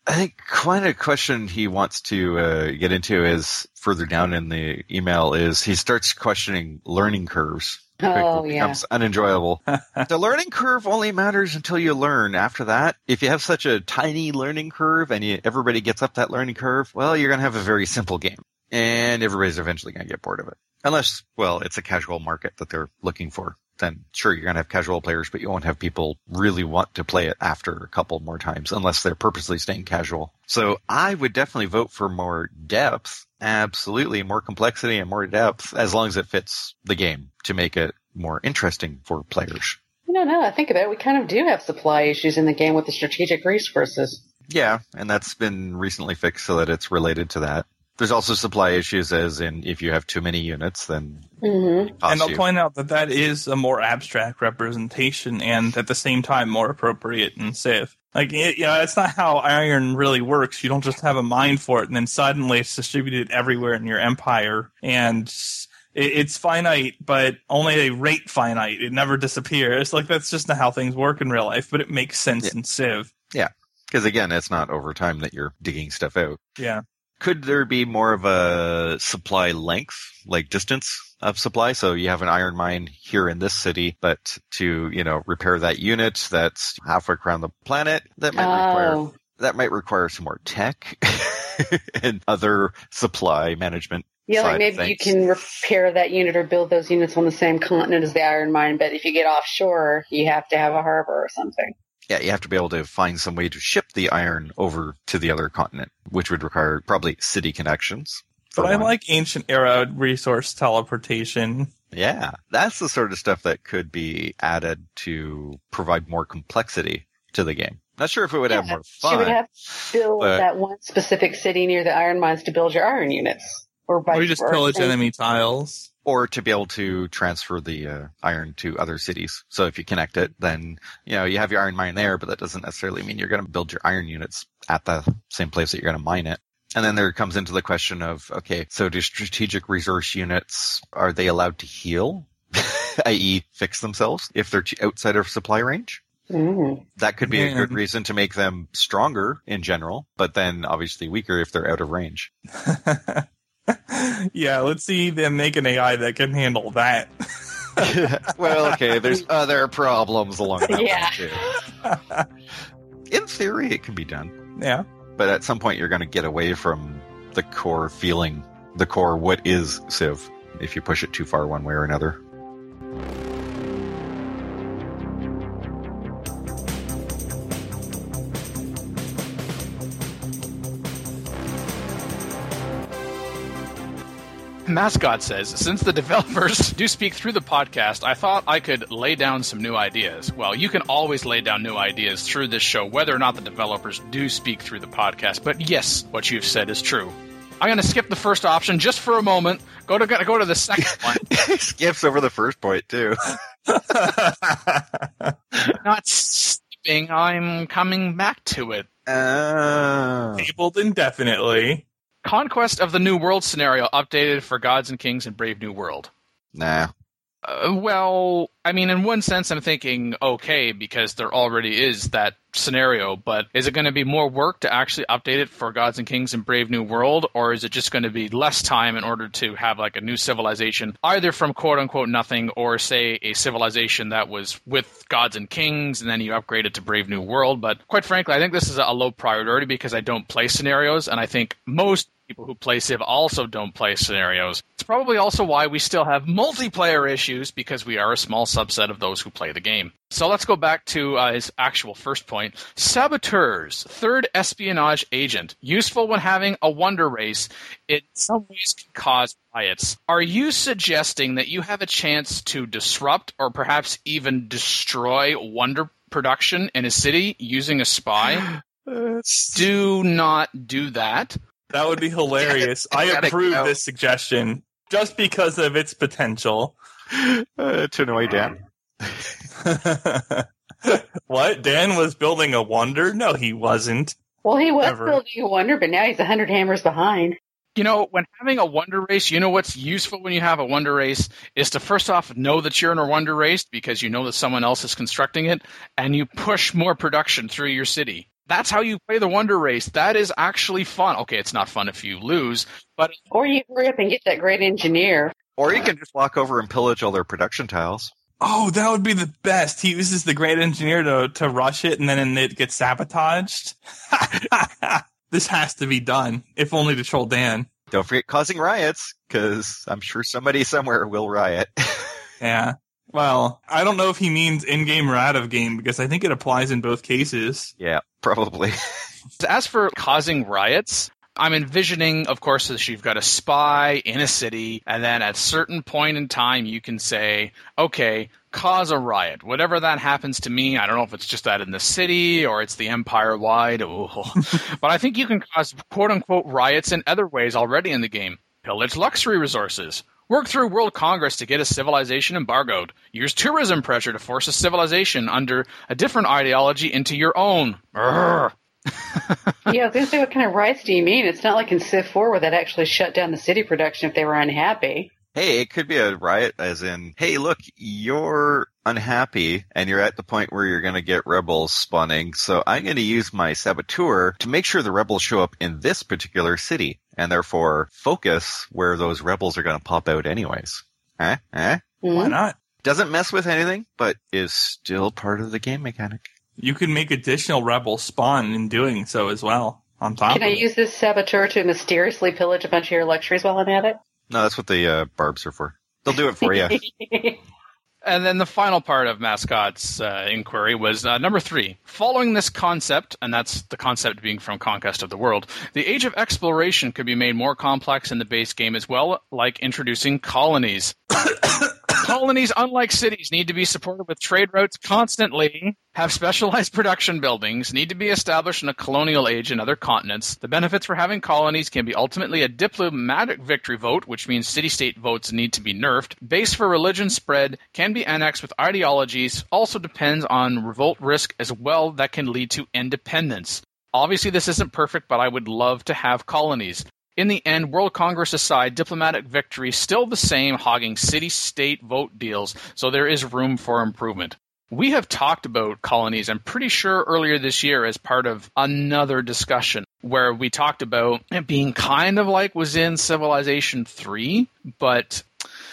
Speaker 4: I think quite a question he wants to get into is further down in the email is he starts questioning learning curves.
Speaker 2: Oh,
Speaker 4: It
Speaker 2: yeah.
Speaker 4: becomes unenjoyable. The learning curve only matters until you learn. After that, if you have such a tiny learning curve and everybody gets up that learning curve, well, you're going to have a very simple game. And everybody's eventually going to get bored of it. Unless, well, it's a casual market that they're looking for. Then sure, you're going to have casual players, but you won't have people really want to play it after a couple more times unless they're purposely staying casual. So I would definitely vote for more depth. Absolutely. More complexity and more depth as long as it fits the game to make it more interesting for players.
Speaker 2: No, I think about it. We kind of do have supply issues in the game with the strategic resources.
Speaker 4: Yeah, and that's been recently fixed so that it's related to that. There's also supply issues as in if you have too many units, then
Speaker 2: Mm-hmm.
Speaker 5: And I'll point out that is a more abstract representation and at the same time more appropriate in Civ. It's not how iron really works. You don't just have a mine for it and then suddenly it's distributed everywhere in your empire. And it's finite, but only a rate finite. It never disappears. That's just not how things work in real life, but it makes sense in Civ.
Speaker 4: Yeah, because again, it's not over time that you're digging stuff out.
Speaker 5: Yeah.
Speaker 4: Could there be more of a supply length, like distance of supply? So you have an iron mine here in this city, but to, repair that unit that's halfway around the planet, that might require some more tech and other supply management.
Speaker 2: Yeah, like maybe you can repair that unit or build those units on the same continent as the iron mine, but if you get offshore, you have to have a harbor or something.
Speaker 4: Yeah, you have to be able to find some way to ship the iron over to the other continent, which would require probably city connections.
Speaker 5: But I like ancient era resource teleportation.
Speaker 4: Yeah, that's the sort of stuff that could be added to provide more complexity to the game. Not sure if it would have more fun.
Speaker 2: You would have to build that one specific city near the iron mines to build your iron units. Or
Speaker 5: you just pillage enemy tiles.
Speaker 4: Or to be able to transfer the iron to other cities. So if you connect it, then, you have your iron mine there, but that doesn't necessarily mean you're going to build your iron units at the same place that you're going to mine it. And then there comes into the question of, okay, so do strategic resource units, are they allowed to heal, i.e. fix themselves if they're outside of supply range?
Speaker 2: Mm.
Speaker 4: That could be a good reason to make them stronger in general, but then obviously weaker if they're out of range.
Speaker 5: Yeah, let's see them make an AI that can handle that.
Speaker 4: Well, okay, there's other problems along that line too. In theory, it can be done.
Speaker 5: Yeah.
Speaker 4: But at some point, you're going to get away from the core feeling, the core what is Civ, if you push it too far one way or another.
Speaker 1: Mascot says, since the developers do speak through the podcast, I thought I could lay down some new ideas. Well, you can always lay down new ideas through this show, whether or not the developers do speak through the podcast. But yes, what you've said is true. I'm going to skip the first option just for a moment. Go to the second one.
Speaker 4: He skips over the first point, too.
Speaker 1: Not skipping. I'm coming back to it.
Speaker 5: Tabled indefinitely.
Speaker 1: Conquest of the New World scenario updated for Gods and Kings and Brave New World.
Speaker 4: Nah.
Speaker 1: Well, I mean, in one sense, I'm thinking okay, because there already is that scenario, but is it going to be more work to actually update it for Gods and Kings and Brave New World, or is it just going to be less time in order to have like a new civilization, either from quote-unquote nothing, or say a civilization that was with Gods and Kings, and then you upgrade it to Brave New World? But quite frankly, I think this is a low priority because I don't play scenarios, and I think most people who play Civ also don't play scenarios. It's probably also why we still have multiplayer issues, because we are a small subset of those who play the game. So let's go back to his actual first point. Saboteurs, third espionage agent. Useful when having a wonder race. It in some ways can cause riots. Are you suggesting that you have a chance to disrupt or perhaps even destroy wonder production in a city using a spy? Do not do that.
Speaker 5: That would be hilarious. I approve this suggestion just because of its potential.
Speaker 4: To annoy Dan.
Speaker 5: What? Dan was building a wonder? No, he wasn't.
Speaker 2: Well, he was building a wonder, but now he's 100 hammers behind.
Speaker 1: You know, when having a wonder race, you know what's useful when you have a wonder race is to first off know that you're in a wonder race because you know that someone else is constructing it, and you push more production through your city. That's how you play the Wonder Race. That is actually fun. Okay, it's not fun if you lose, but...
Speaker 2: Or you hurry up and get that great engineer.
Speaker 4: Or you can just walk over and pillage all their production tiles.
Speaker 5: Oh, that would be the best. He uses the great engineer to rush it, and then it gets sabotaged. This has to be done, if only to troll Dan.
Speaker 4: Don't forget causing riots, because I'm sure somebody somewhere will riot.
Speaker 5: Yeah. Well, I don't know if he means in-game or out-of-game, because I think it applies in both cases.
Speaker 4: Yeah, probably.
Speaker 1: As for causing riots, I'm envisioning, of course, that you've got a spy in a city, and then at a certain point in time, you can say, okay, cause a riot. Whatever that happens to me, I don't know if it's just that in the city or it's the empire-wide. But I think you can cause quote-unquote riots in other ways already in the game. Pillage luxury resources. Work through World Congress to get a civilization embargoed. Use tourism pressure to force a civilization under a different ideology into your own. Urgh.
Speaker 2: Yeah, I was going to say, what kind of riots do you mean? It's not like in Civ 4 where that actually shut down the city production if they were unhappy.
Speaker 4: Hey, it could be a riot as in, hey, look, you're unhappy and you're at the point where you're going to get rebels spawning, so I'm going to use my saboteur to make sure the rebels show up in this particular city, and therefore focus where those rebels are going to pop out anyways.
Speaker 5: Why not?
Speaker 4: Doesn't mess with anything, but is still part of the game mechanic.
Speaker 5: You can make additional rebels spawn in doing so as well, on top
Speaker 2: Can I use this saboteur to mysteriously pillage a bunch of your luxuries while I'm at it?
Speaker 4: No, that's what the barbs are for. They'll do it for you.
Speaker 1: And then the final part of Mascot's inquiry was number 3. Following this concept, and that's the concept being from Conquest of the World, the Age of Exploration could be made more complex in the base game as well, like introducing colonies. Colonies, unlike cities, need to be supported with trade routes constantly, have specialized production buildings, need to be established in a colonial age in other continents. The benefits for having colonies can be ultimately a diplomatic victory vote, which means city-state votes need to be nerfed. Base for religion spread can be annexed with ideologies, also depends on revolt risk as well that can lead to independence. Obviously this isn't perfect, but I would love to have colonies. In the end, World Congress aside, diplomatic victory still the same, hogging city-state vote deals, so there is room for improvement. We have talked about colonies, I'm pretty sure earlier this year as part of another discussion, where we talked about it being kind of like was in Civilization 3, but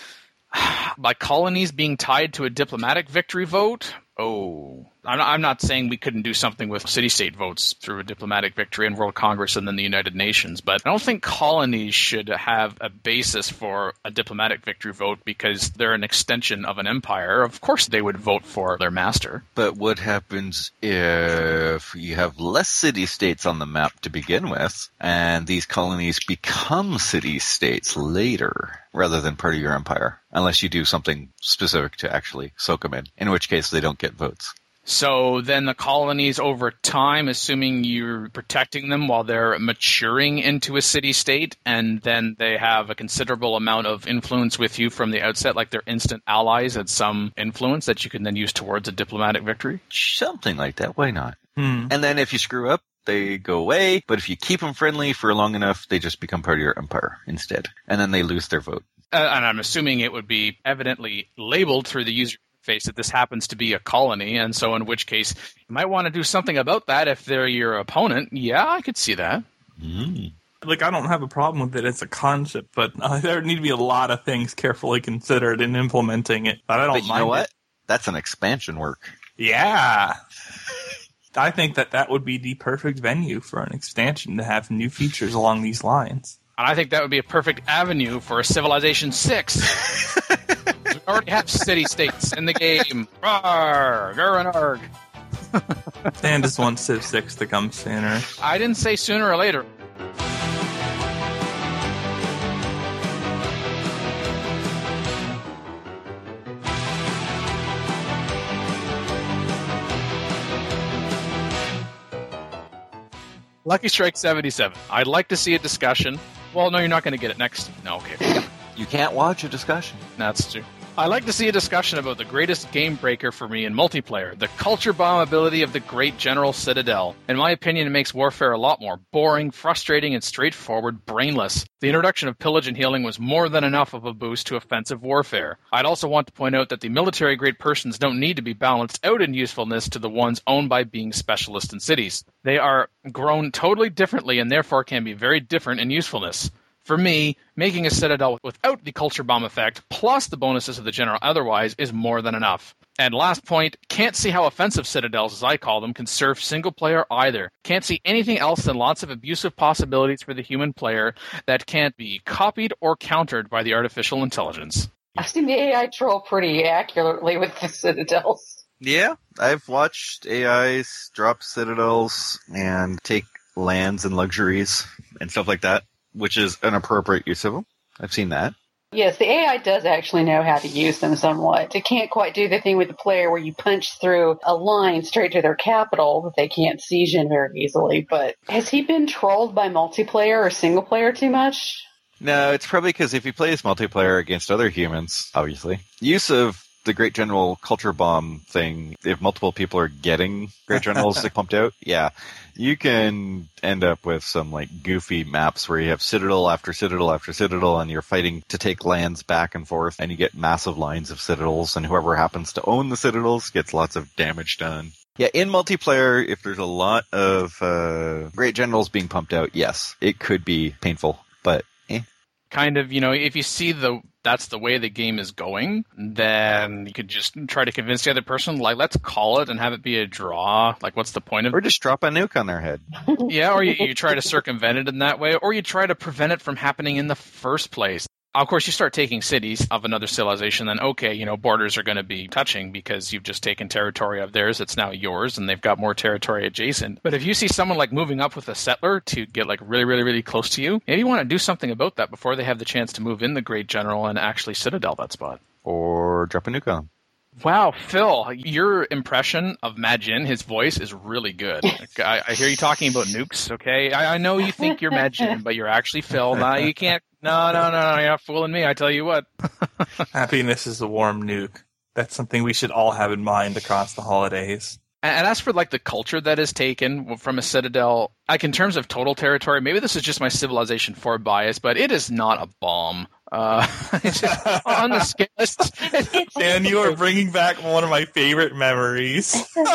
Speaker 1: by colonies being tied to a diplomatic victory vote, I'm not saying we couldn't do something with city-state votes through a diplomatic victory in World Congress and then the United Nations, but I don't think colonies should have a basis for a diplomatic victory vote because they're an extension of an empire. Of course they would vote for their master.
Speaker 4: But what happens if you have less city-states on the map to begin with, and these colonies become city-states later, rather than part of your empire? Unless you do something specific to actually soak them in which case they don't get votes.
Speaker 1: So then the colonies over time, assuming you're protecting them while they're maturing into a city-state, and then they have a considerable amount of influence with you from the outset, like they're instant allies and some influence that you can then use towards a diplomatic victory?
Speaker 4: Something like that. Why not? And then if you screw up, they go away. But if you keep them friendly for long enough, they just become part of your empire instead. And then they lose their vote.
Speaker 1: And I'm assuming it would be evidently labeled through the user interface that this happens to be a colony, and so in which case you might want to do something about that if they're your opponent. Yeah, I could see that.
Speaker 5: Like, I don't have a problem with it as a concept, but there need to be a lot of things carefully considered in implementing it. But I don't mind.
Speaker 4: You know what? That's an expansion work.
Speaker 5: Yeah. I think that would be the perfect venue for an expansion to have new features along these lines.
Speaker 1: And I think that would be a perfect avenue for a Civilization 6. We already have city-states in the game. Rawr, gur and arg.
Speaker 5: Dan just wants Civ 6 to come sooner.
Speaker 1: I didn't say sooner or later. Lucky Strike 77. I'd like to see a discussion. Well, no, you're not going to get it next. No, okay.
Speaker 4: You can't watch a discussion.
Speaker 1: That's true. I like to see a discussion about the greatest game breaker for me in multiplayer, the culture bomb ability of the great General Citadel. In my opinion, it makes warfare a lot more boring, frustrating, and straightforward, brainless. The introduction of pillage and healing was more than enough of a boost to offensive warfare. I'd also want to point out that the military-grade persons don't need to be balanced out in usefulness to the ones owned by being specialists in cities. They are grown totally differently and therefore can be very different in usefulness. For me, making a Citadel without the culture bomb effect, plus the bonuses of the General otherwise, is more than enough. And last point, can't see how offensive Citadels, as I call them, can serve single player either. Can't see anything else than lots of abusive possibilities for the human player that can't be copied or countered by the artificial intelligence.
Speaker 2: I've seen the AI troll pretty accurately with the Citadels.
Speaker 4: Yeah, I've watched AIs drop Citadels and take lands and luxuries and stuff like that, which is an appropriate use of them. I've seen that.
Speaker 2: Yes, the AI does actually know how to use them somewhat. It can't quite do the thing with the player where you punch through a line straight to their capital that they can't siege in very easily. But has he been trolled by multiplayer or single player too much?
Speaker 4: No, it's probably because if he plays multiplayer against other humans, obviously, use of the Great General Culture Bomb thing, if multiple people are getting Great Generals pumped out, yeah, you can end up with some like goofy maps where you have Citadel after Citadel after Citadel and you're fighting to take lands back and forth and you get massive lines of Citadels and whoever happens to own the Citadels gets lots of damage done. Yeah, in multiplayer, if there's a lot of Great Generals being pumped out, yes, it could be painful, but
Speaker 1: kind of, if you see that's the way the game is going, then you could just try to convince the other person, like, let's call it and have it be a draw. Like, what's the point of it?
Speaker 4: Or just drop a nuke on their head.
Speaker 1: Yeah, or you try to circumvent it in that way, or you try to prevent it from happening in the first place. Of course, you start taking cities of another civilization, then okay, borders are going to be touching because you've just taken territory of theirs. It's now yours, and they've got more territory adjacent. But if you see someone like moving up with a settler to get like really, really, really close to you, maybe you want to do something about that before they have the chance to move in the Great General and actually Citadel that spot.
Speaker 4: Or drop a nuke on them.
Speaker 1: Wow, Phil, your impression of Majin, his voice is really good. I hear you talking about nukes, okay? I know you think you're Majin, but you're actually Phil. No, you can't. No, you're not fooling me, I tell you what.
Speaker 5: Happiness is a warm nuke. That's something we should all have in mind across the holidays.
Speaker 1: And as for like the culture that is taken from a Citadel, like in terms of total territory, maybe this is just my Civilization 4 bias, but it is not a bomb. It's just on the scale.
Speaker 5: Dan, you are bringing back one of my favorite memories.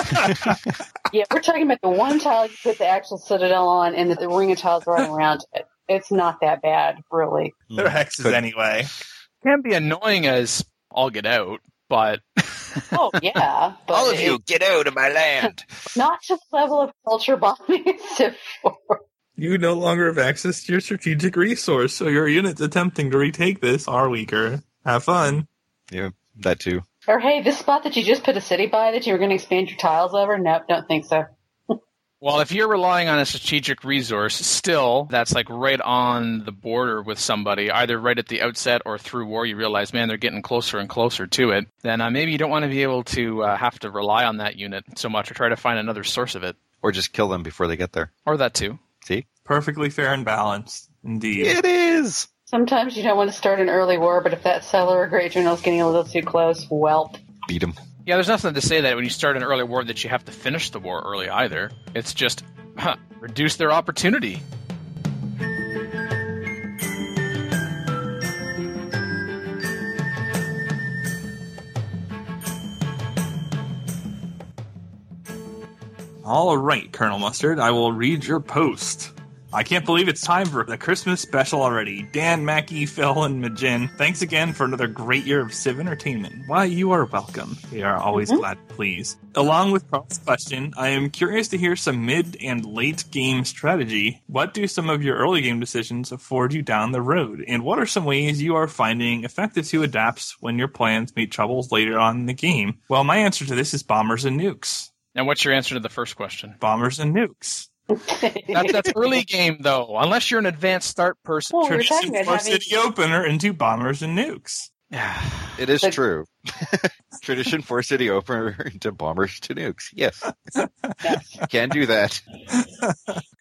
Speaker 2: Yeah, we're talking about the one tile you put the actual Citadel on and the ring of tiles running around it. It's not that bad, really.
Speaker 5: They're hexes anyway.
Speaker 1: Can be annoying as all get out, but...
Speaker 2: Oh, yeah. But
Speaker 4: all of you, get out of my land!
Speaker 2: Not to the level of culture bombing in Civ 4.
Speaker 5: You no longer have access to your strategic resource, so your units attempting to retake this are weaker. Have fun.
Speaker 4: Yeah, that too.
Speaker 2: Or hey, this spot that you just put a city by that you were going to expand your tiles over? Nope, don't think so.
Speaker 1: Well, if you're relying on a strategic resource, still, that's like right on the border with somebody, either right at the outset or through war, you realize, man, they're getting closer and closer to it, then maybe you don't want to be able to have to rely on that unit so much or try to find another source of it.
Speaker 4: Or just kill them before they get there.
Speaker 1: Or that too.
Speaker 4: See?
Speaker 5: Perfectly fair and balanced, indeed.
Speaker 4: It is!
Speaker 2: Sometimes you don't want to start an early war, but if that settler or Great General is getting a little too close, welp.
Speaker 4: Beat them.
Speaker 1: Yeah, there's nothing to say that when you start an early war that you have to finish the war early either. It's just reduce their opportunity.
Speaker 5: All right, Colonel Mustard, I will read your post. I can't believe it's time for the Christmas special already. Dan, Mackie, Phil, and Majin, thanks again for another great year of Civ entertainment. Why, you are welcome. We are always glad to please. Along with Carl's question, I am curious to hear some mid and late game strategy. What do some of your early game decisions afford you down the road? And what are some ways you are finding effective to adapt when your plans meet troubles later on in the game? Well, my answer to this is bombers and nukes.
Speaker 1: And what's your answer to the first question?
Speaker 5: Bombers and nukes.
Speaker 1: That's early game, though. Unless you're an advanced start person.
Speaker 2: Well,
Speaker 5: Tradition for City Opener into bombers and nukes.
Speaker 4: It is true. Tradition for City Opener into bombers to nukes. Yes.
Speaker 2: Yes.
Speaker 4: Can do that.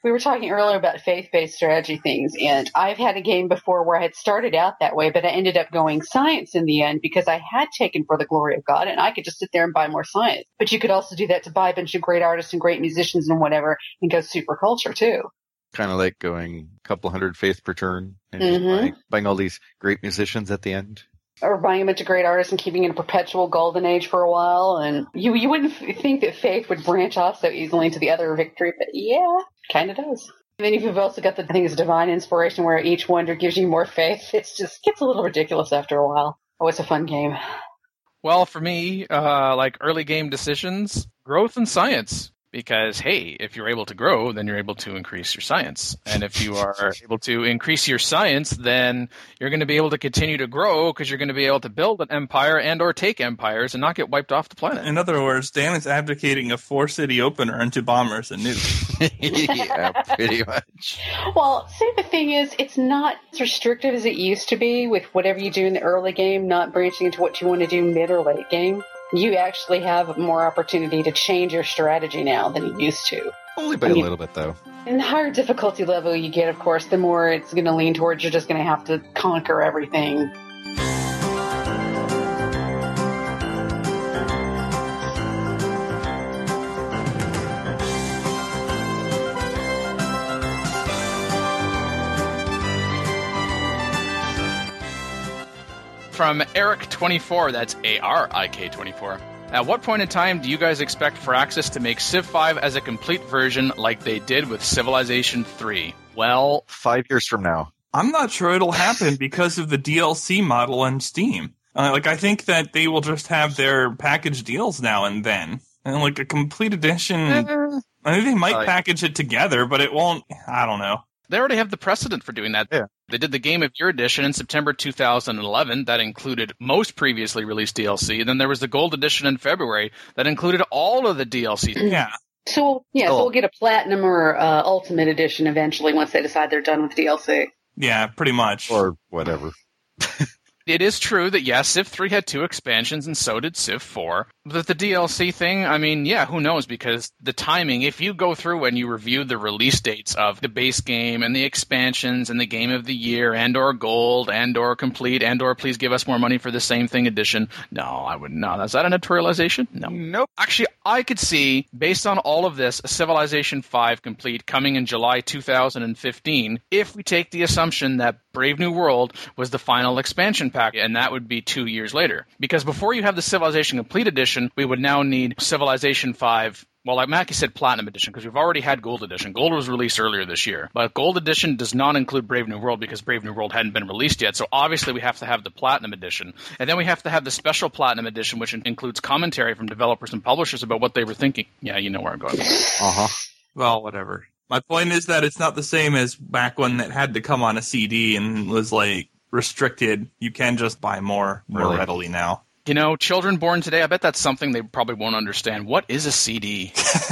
Speaker 2: We were talking earlier about faith-based strategy things, and I've had a game before where I had started out that way, but I ended up going science in the end because I had taken For the Glory of God, and I could just sit there and buy more science. But you could also do that to buy a bunch of great artists and great musicians and whatever, and go super culture too.
Speaker 4: Kind of like going a couple hundred faith per turn and just buying all these great musicians at the end.
Speaker 2: Or buying a bunch of great artists and keeping it a perpetual golden age for a while. And you wouldn't think that faith would branch off so easily into the other victory, but yeah, kind of does. And then you've also got the things of divine inspiration where each wonder gives you more faith. It's just gets a little ridiculous after a while. Oh, it's a fun game.
Speaker 1: Well, for me, like early game decisions, growth and science. Because, hey, if you're able to grow, then you're able to increase your science. And if you are able to increase your science, then you're going to be able to continue to grow because you're going to be able to build an empire and or take empires and not get wiped off the planet.
Speaker 5: In other words, Dan is advocating a 4-city opener into bombers and nukes.
Speaker 4: Yeah, pretty much.
Speaker 2: Well, see, the thing is, it's not as restrictive as it used to be with whatever you do in the early game, not branching into what you want to do mid or late game. You actually have more opportunity to change your strategy now than you used to.
Speaker 4: Only by a little bit, though.
Speaker 2: And the higher difficulty level you get, of course, the more it's going to lean towards you're just going to have to conquer everything.
Speaker 1: From Eric24, that's ARIK24. At what point in time do you guys expect Firaxis to make Civ 5 as a complete version like they did with Civilization 3? Well,
Speaker 4: 5 years from now.
Speaker 5: I'm not sure it'll happen because of the DLC model on Steam. I think that they will just have their package deals now and then. And like a complete edition, I think they might package it together, but it won't, I don't know.
Speaker 1: They already have the precedent for doing that.
Speaker 4: Yeah.
Speaker 1: They did the Game of Year edition in September 2011 that included most previously released DLC. Then there was the Gold edition in February that included all of the DLC.
Speaker 5: Yeah.
Speaker 2: So we'll get a Platinum or Ultimate edition eventually once they decide they're done with DLC.
Speaker 5: Yeah, pretty much.
Speaker 4: Or whatever.
Speaker 1: It is true that, yes, Civ 3 had 2 expansions, and so did Civ 4. But the DLC thing, I mean, yeah, who knows? Because the timing, if you go through and you review the release dates of the base game and the expansions and the Game of the Year and or Gold and or Complete and or Please Give Us More Money for the Same Thing edition, no, I wouldn't. No, is that an editorialization? No.
Speaker 4: Nope.
Speaker 1: Actually, I could see, based on all of this, a Civilization 5 Complete coming in July 2015 if we take the assumption that Brave New World was the final expansion pack, and that would be 2 years later. Because before you have the Civilization Complete Edition, we would now need Civilization 5, well, like Mackie said, Platinum Edition, because we've already had Gold Edition. Gold was released earlier this year. But Gold Edition does not include Brave New World because Brave New World hadn't been released yet, so obviously we have to have the Platinum Edition. And then we have to have the Special Platinum Edition, which includes commentary from developers and publishers about what they were thinking. Yeah, you know where I'm going.
Speaker 4: Uh-huh.
Speaker 5: Well, whatever. My point is that it's not the same as back when it had to come on a CD and was, like, restricted. You can just buy more readily now.
Speaker 1: You know, children born today, I bet that's something they probably won't understand. What is a CD?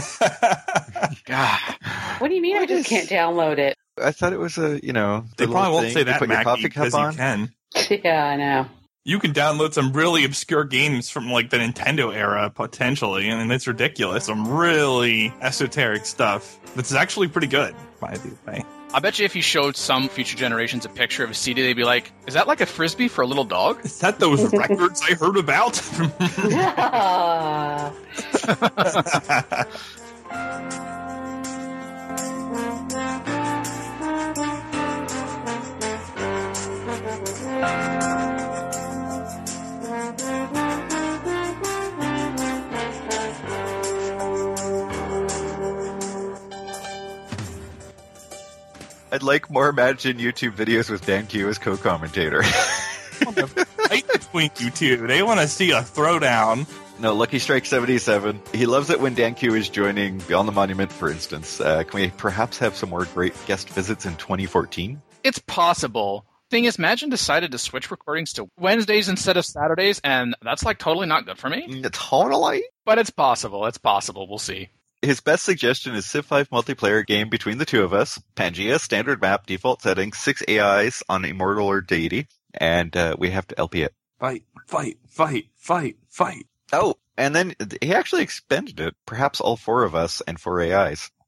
Speaker 1: God.
Speaker 2: What do you mean I just can't download it?
Speaker 4: I thought it was a,
Speaker 5: They probably won't say that, Mackie, because you can.
Speaker 2: Yeah, I know.
Speaker 5: You can download some really obscure games from, like, the Nintendo era, potentially. I mean, it's ridiculous. Some really esoteric stuff. That's actually pretty good, by the way.
Speaker 1: I bet you if you showed some future generations a picture of a CD, they'd be like, is that like a Frisbee for a little dog?
Speaker 5: Is that those records I heard about?
Speaker 4: I'd like more Imagine YouTube videos with Dan Q as co-commentator.
Speaker 5: Fight between you two. They want to see a throwdown.
Speaker 4: No, Lucky Strike 77. He loves it when Dan Q is joining Beyond the Monument, for instance. Can we perhaps have some more great guest visits in 2014?
Speaker 1: It's possible. Thing is, Imagine decided to switch recordings to Wednesdays instead of Saturdays, and that's like totally not good for me.
Speaker 4: Totally?
Speaker 1: But it's possible. It's possible. We'll see.
Speaker 4: His best suggestion is Civ 5 multiplayer game between the two of us. Pangea, standard map, default settings, 6 AIs on Immortal or Deity, and we have to LP it.
Speaker 5: Fight, fight, fight, fight, fight.
Speaker 4: Oh, and then he actually expanded it. Perhaps all 4 of us and 4 AIs.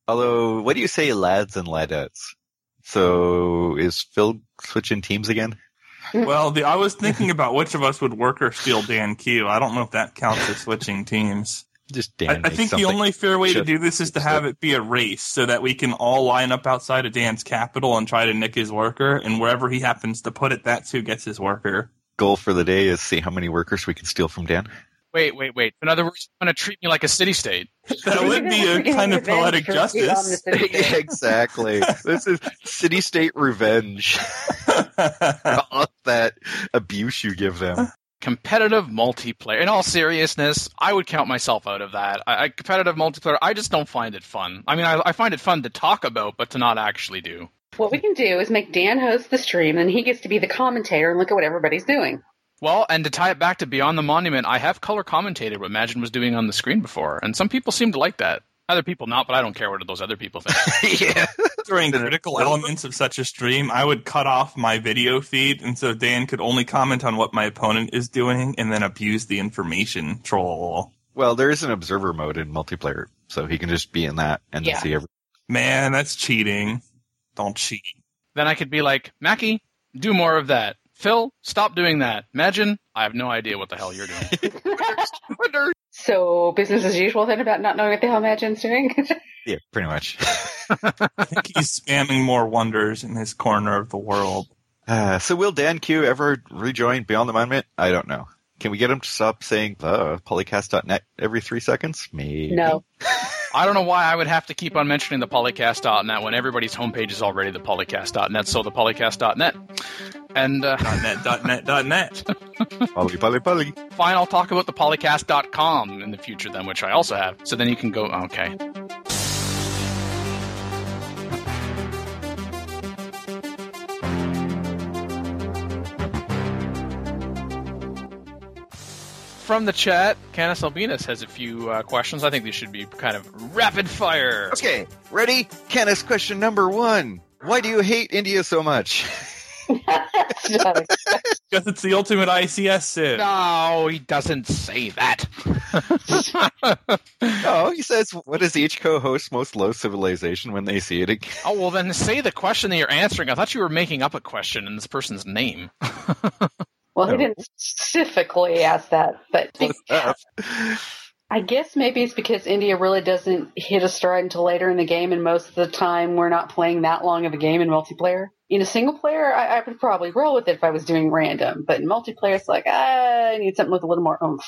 Speaker 4: Although, what do you say, lads and ladettes? So, is Phil switching teams again?
Speaker 5: Well, I was thinking about which of us would worker steal Dan Q. I don't know if that counts as switching teams.
Speaker 4: Just Dan.
Speaker 5: I think the only fair way to do this is to have it be a race so that we can all line up outside of Dan's capital and try to nick his worker, and wherever he happens to put it, that's who gets his worker.
Speaker 4: Goal for the day is see how many workers we can steal from Dan.
Speaker 1: Wait. In other words, you're going to treat me like a city-state.
Speaker 5: That would be a kind of poetic justice.
Speaker 4: Yeah, exactly. This is city-state revenge. All that abuse you give them.
Speaker 1: Competitive multiplayer. In all seriousness, I would count myself out of that. Competitive multiplayer, I just don't find it fun. I mean, I find it fun to talk about, but to not actually do.
Speaker 2: What we can do is make Dan host the stream, and he gets to be the commentator and look at what everybody's doing.
Speaker 1: Well, and to tie it back to Beyond the Monument, I have color commentated what Imagine was doing on the screen before, and some people seem to like that. Other people not, but I don't care what those other people think.
Speaker 4: Yeah.
Speaker 5: During critical elements of such a stream, I would cut off my video feed, and so Dan could only comment on what my opponent is doing and then abuse the information troll.
Speaker 4: Well, there is an observer mode in multiplayer, so he can just be in that and then see everything.
Speaker 5: Man, that's cheating. Don't cheat.
Speaker 1: Then I could be like, Mackie, do more of that. Phil, stop doing that. Imagine, I have no idea what the hell you're doing.
Speaker 2: So, business as usual then about not knowing what the hell Imagine's doing?
Speaker 4: Yeah, pretty much.
Speaker 5: I think he's spamming more wonders in his corner of the world.
Speaker 4: So will Dan Q ever rejoin Beyond the Monument? I don't know. Can we get him to stop saying polycast.net every 3 seconds? Maybe.
Speaker 2: No.
Speaker 1: I don't know why I would have to keep on mentioning the polycast.net when everybody's homepage is already the polycast.net, so the polycast.net. And
Speaker 5: .net.
Speaker 4: Poly.
Speaker 1: Fine, I'll talk about the polycast.com in the future then, which I also have. So then you can go, okay. From the chat, Canis Albinus has a few questions. I think these should be kind of rapid fire.
Speaker 4: Okay, ready? Canis, question number 1. Why do you hate India so much?
Speaker 5: Because it's the ultimate ICS Civ.
Speaker 1: No, he doesn't say that.
Speaker 4: No, he says, what is each co-host's most low civilization when they see it again?
Speaker 1: Oh, well then say the question that you're answering. I thought you were making up a question in this person's name.
Speaker 2: Well, he didn't specifically ask that, but I guess maybe it's because India really doesn't hit a stride until later in the game, and most of the time we're not playing that long of a game in multiplayer. In a single player, I would probably roll with it if I was doing random, but in multiplayer, it's like, I need something with a little more oomph.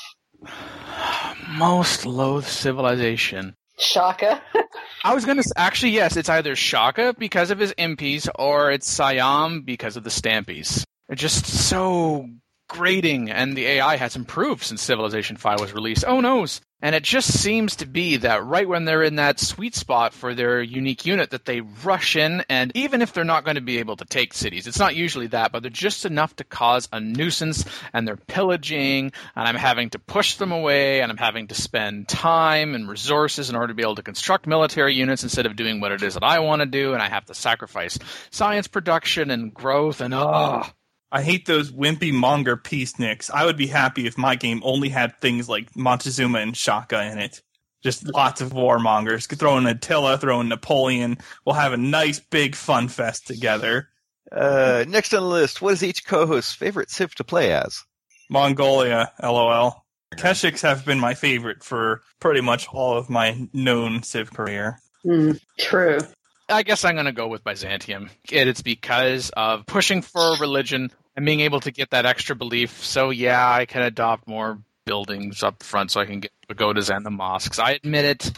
Speaker 1: Most loathed civilization.
Speaker 2: Shaka.
Speaker 1: I was going to actually, yes, it's either Shaka because of his impies or it's Siam because of the Stampies. They're just so grating, and the AI has improved since Civilization 5 was released. Oh, noes! And it just seems to be that right when they're in that sweet spot for their unique unit that they rush in, and even if they're not going to be able to take cities, it's not usually that, but they're just enough to cause a nuisance, and they're pillaging, and I'm having to push them away, and I'm having to spend time and resources in order to be able to construct military units instead of doing what it is that I want to do, and I have to sacrifice science production and growth, and
Speaker 5: I hate those wimpy monger peaceniks. I would be happy if my game only had things like Montezuma and Shaka in it. Just lots of warmongers. Could throw in Attila, throw in Napoleon. We'll have a nice big fun fest together.
Speaker 4: Next on the list, what is each co-host's favorite Civ to play as?
Speaker 5: Mongolia, LOL. Keshiks have been my favorite for pretty much all of my known Civ career.
Speaker 2: True.
Speaker 1: I guess I'm going to go with Byzantium. It's because of pushing for religion and being able to get that extra belief. So yeah, I can adopt more buildings up front so I can get pagodas and the mosques. I admit it.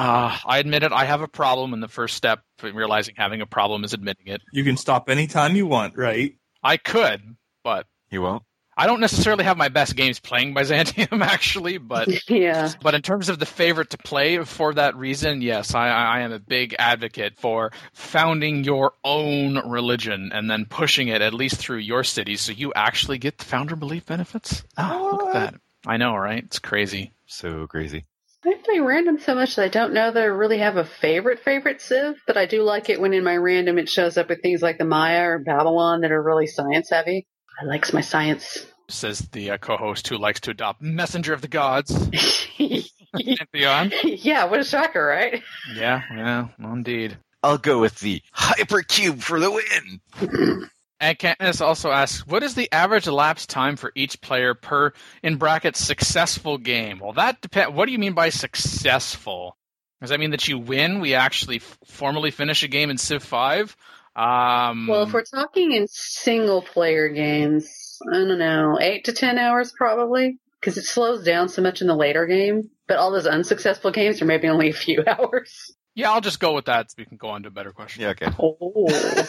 Speaker 1: I have a problem, and the first step in realizing having a problem is admitting it.
Speaker 5: You can stop anytime you want, right?
Speaker 1: I could, but...
Speaker 4: You won't?
Speaker 1: I don't necessarily have my best games playing Byzantium, actually, but
Speaker 2: yeah.
Speaker 1: But in terms of the favorite to play for that reason, yes, I am a big advocate for founding your own religion and then pushing it at least through your cities so you actually get the founder belief benefits. Look at that. I know, right? It's crazy.
Speaker 4: So crazy.
Speaker 2: I play random so much that I don't know that I really have a favorite Civ, but I do like it when in my random it shows up with things like the Maya or Babylon that are really science heavy. I likes my science.
Speaker 1: Says the co-host who likes to adopt Messenger of the Gods. Pantheon.
Speaker 2: Yeah, what a shocker, right?
Speaker 1: Yeah, indeed.
Speaker 4: I'll go with the Hypercube for the win.
Speaker 1: And Katniss also asks, what is the average elapsed time for each player per, in brackets, successful game? Well, that depends. What do you mean by successful? Does that mean that you win? We actually formally finish a game in Civ 5?
Speaker 2: Well, if we're talking in single-player games, I don't know, 8 to 10 hours probably, because it slows down so much in the later game. But all those unsuccessful games are maybe only a few hours.
Speaker 1: Yeah, I'll just go with that so we can go on to a better question.
Speaker 4: Yeah, okay.
Speaker 2: Oh.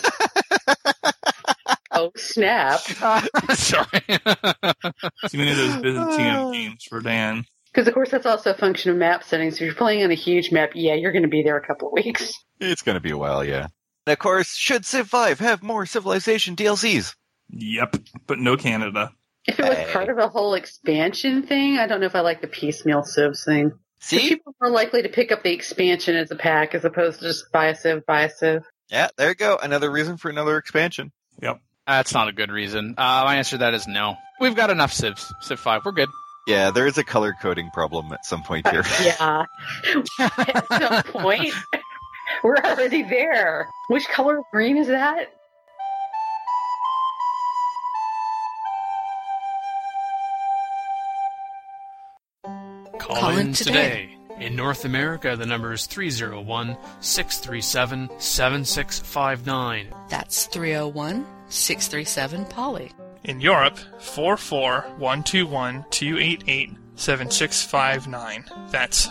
Speaker 2: Oh, snap.
Speaker 1: Sorry.
Speaker 5: Too many of those Byzantium games for Dan.
Speaker 2: Because, of course, that's also a function of map settings. If you're playing on a huge map, yeah, you're going to be there a couple of weeks.
Speaker 4: It's going to be a while, yeah. And of course, should Civ 5 have more Civilization DLCs?
Speaker 5: Yep, but no Canada.
Speaker 2: If it was part of a whole expansion thing, I don't know if I like the piecemeal Civs thing. So
Speaker 4: See?
Speaker 2: people are more likely to pick up the expansion as a pack as opposed to just buy a Civ.
Speaker 4: Yeah, there you go. Another reason for another expansion.
Speaker 5: Yep.
Speaker 1: That's not a good reason. My answer to that is no. We've got enough Civs. Civ 5, we're good.
Speaker 4: Yeah, there is a color coding problem at some point here.
Speaker 2: Yeah. At some point, we're already there. Which color of green is that?
Speaker 6: Call in today. In North America, the number is 301-637-7659.
Speaker 7: That's 301-637-POLY.
Speaker 8: In Europe, 44121-288-7659. That's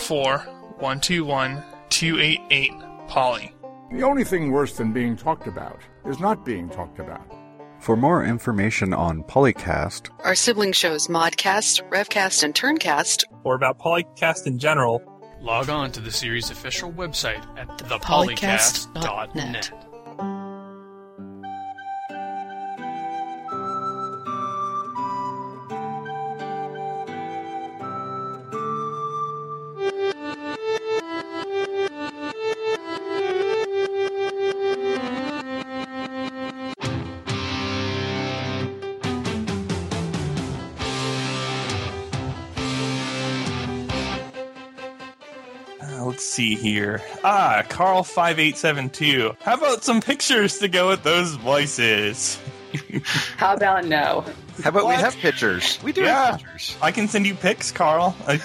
Speaker 8: 44121-288-POLY.
Speaker 9: The only thing worse than being talked about is not being talked about.
Speaker 10: For more information on Polycast,
Speaker 7: Our sibling shows Modcast, Revcast, and Turncast,
Speaker 8: or about Polycast in general,
Speaker 6: Log on to the series' official website at
Speaker 7: thepolycast.net.
Speaker 6: thepolycast.net.
Speaker 5: Let's see here. Carl5872. How about some pictures to go with those voices?
Speaker 2: How about no?
Speaker 4: How about
Speaker 5: What?
Speaker 4: we have pictures? We do
Speaker 5: Yeah.
Speaker 4: have pictures.
Speaker 5: I can send you pics, Carl. I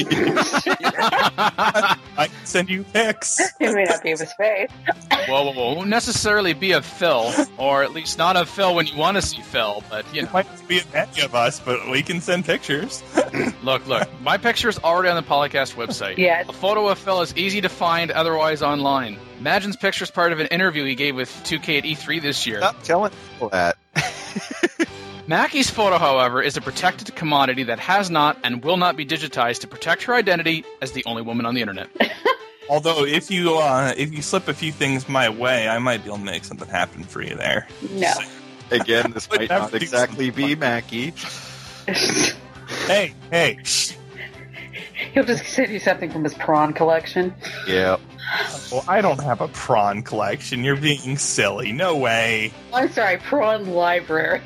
Speaker 5: can send you pics.
Speaker 2: It may not be of his face.
Speaker 1: Whoa. Won't necessarily be of Phil, or at least not of Phil when you want to see Phil, but, you know.
Speaker 5: It might be of any of us, but we can send pictures.
Speaker 1: Look, my picture's already on the Polycast website.
Speaker 2: Yes.
Speaker 1: A photo of Phil is easy to find otherwise online. Imagine's picture's part of an interview he gave with 2K at E3 this year.
Speaker 4: Stop telling people that.
Speaker 1: Mackie's photo, however, is a protected commodity that has not and will not be digitized to protect her identity as the only woman on the internet.
Speaker 5: Although, if you slip a few things my way, I might be able to make something happen for you there.
Speaker 2: No.
Speaker 4: Again, this might not exactly be Mackie.
Speaker 5: Hey, shh.
Speaker 2: He'll just send you something from his prawn collection.
Speaker 4: Yeah.
Speaker 5: Well, I don't have a prawn collection. You're being silly. No way.
Speaker 2: I'm sorry, prawn library.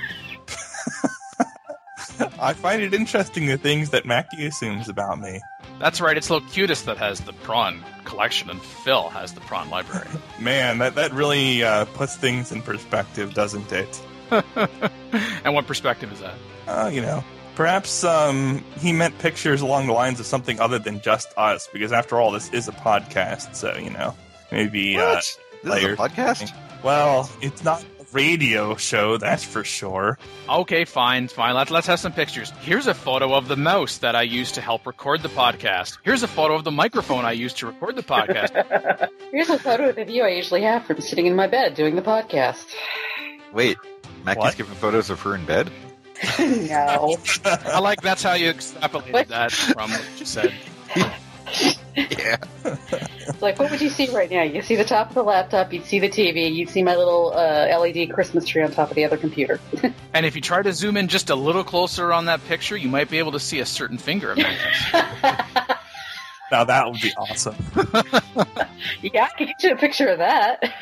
Speaker 5: I find it interesting the things that Mackie assumes about me.
Speaker 1: That's right, it's Locutus that has the prawn collection, and Phil has the prawn library.
Speaker 5: Man, that really puts things in perspective, doesn't it?
Speaker 1: And what perspective is that?
Speaker 5: Perhaps he meant pictures along the lines of something other than just us, because after all, this is a podcast, so, maybe...
Speaker 4: What? This is a
Speaker 5: layers.
Speaker 4: podcast?
Speaker 5: Well, it's not a radio show, that's for sure.
Speaker 1: Okay, fine. Let's have some pictures. Here's a photo of the mouse that I used to help record the podcast. Here's a photo of the microphone I used to record the podcast.
Speaker 2: Here's a photo of the view I usually have from sitting in my bed doing the podcast.
Speaker 4: Wait, Mackie's
Speaker 5: What?
Speaker 4: giving photos of her in bed?
Speaker 2: No.
Speaker 1: I like that's how you extrapolated that from what you said.
Speaker 4: Yeah.
Speaker 2: Like, what would you see right now? You see the top of the laptop, you'd see the TV, you'd see my little LED Christmas tree on top of the other computer.
Speaker 1: And if you try to zoom in just a little closer on that picture, you might be able to see a certain finger of Mackie's.
Speaker 5: Now that would be awesome.
Speaker 2: Yeah, I could get you a picture of that.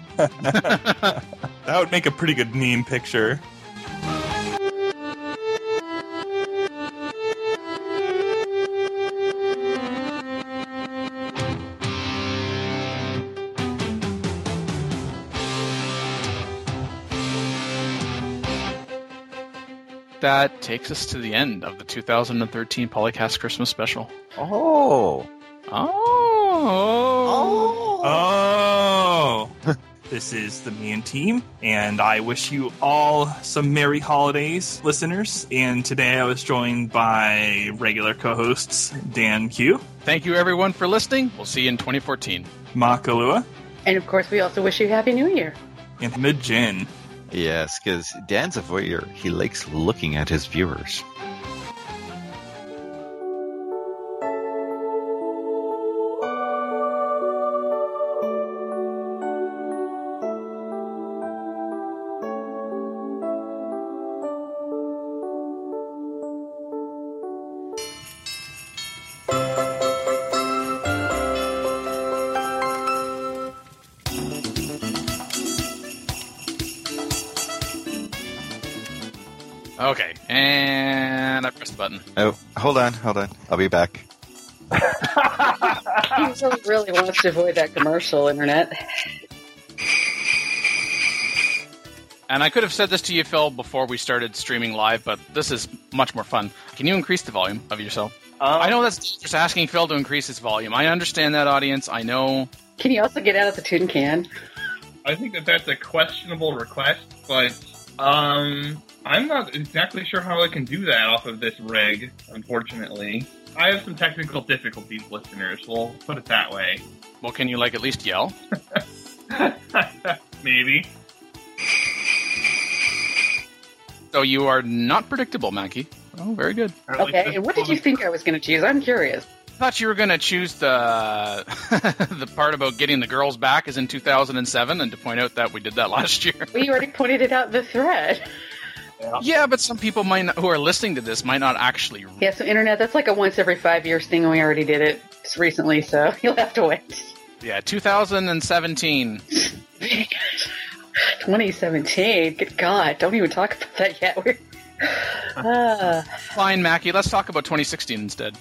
Speaker 5: That would make a pretty good meme picture.
Speaker 1: that takes us to the end of the 2013 Polycast Christmas special.
Speaker 4: Oh.
Speaker 5: This is the Me and Team, and I wish you all some merry holidays, listeners. And today I was joined by regular co-hosts Dan Q.
Speaker 1: Thank you, everyone, for listening. We'll see you in 2014.
Speaker 5: Makalua.
Speaker 2: And of course, we also wish you Happy New Year.
Speaker 5: And Majin.
Speaker 4: Yes, because Dan's a voyeur. He likes looking at his viewers.
Speaker 1: Okay, and I pressed the button.
Speaker 4: Oh, hold on. I'll be back.
Speaker 2: He really wants to avoid that commercial, Internet.
Speaker 1: And I could have said this to you, Phil, before we started streaming live, but this is much more fun. Can you increase the volume of yourself? I know that's just asking Phil to increase his volume. I understand that, audience. I know.
Speaker 2: Can you also get out of the tin can?
Speaker 3: I think that's a questionable request, but I'm not exactly sure how I can do that off of this rig, unfortunately. I have some technical difficulties, listeners. We'll put it that way.
Speaker 1: Well, can you, at least yell?
Speaker 3: Maybe.
Speaker 1: So you are not predictable, Mackie. Oh, very good.
Speaker 2: Okay, and what did you think I was going to choose? I'm curious.
Speaker 1: I thought you were going to choose the the part about getting the girls back is in 2007, and to point out that we did that last year.
Speaker 2: Well, you already pointed it out in the thread.
Speaker 1: Yeah, but some people might not, who are listening to this might not actually.
Speaker 2: Yeah, so Internet, that's like a once every 5 years thing, and we already did it just recently, so you'll have to wait.
Speaker 1: Yeah, 2017.
Speaker 2: 2017. Good God, don't even talk about that yet.
Speaker 1: Fine, Mackie. Let's talk about 2016 instead.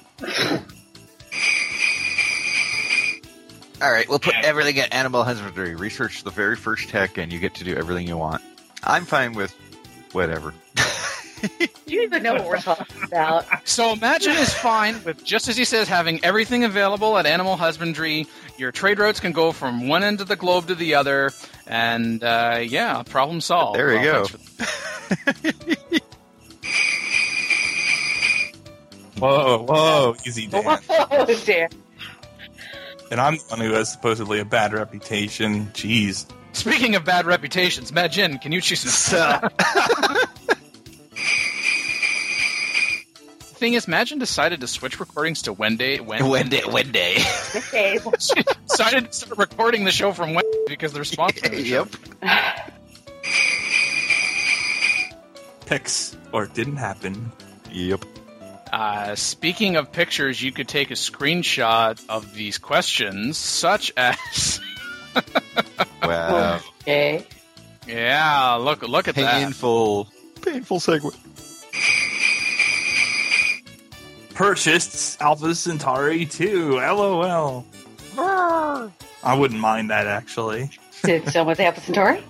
Speaker 4: All right, we'll put everything at animal husbandry. Research the very first tech, and you get to do everything you want. I'm fine with whatever.
Speaker 2: You don't even know what we're talking about.
Speaker 1: So Imagine is fine with, just as he says, having everything available at animal husbandry. Your trade routes can go from one end of the globe to the other, and yeah, problem solved.
Speaker 4: There you go.
Speaker 5: Whoa, easy, Dan.
Speaker 2: Oh, dear.
Speaker 5: And I'm the one who has supposedly a bad reputation. Jeez.
Speaker 1: Speaking of bad reputations, Majin, can you choose Thing is, Majin decided to switch recordings to Wednesday. She decided to start recording the show from Wednesday because they're sponsoring the show.
Speaker 4: Yep.
Speaker 5: Picks, or it didn't happen.
Speaker 4: Yep.
Speaker 1: Speaking of pictures, you could take a screenshot of these questions, such as...
Speaker 4: Wow.
Speaker 2: Okay.
Speaker 1: Yeah, look at that.
Speaker 4: Painful segue.
Speaker 5: Purchased Alpha Centauri 2. LOL. I wouldn't mind that, actually.
Speaker 2: Did someone say Alpha Centauri?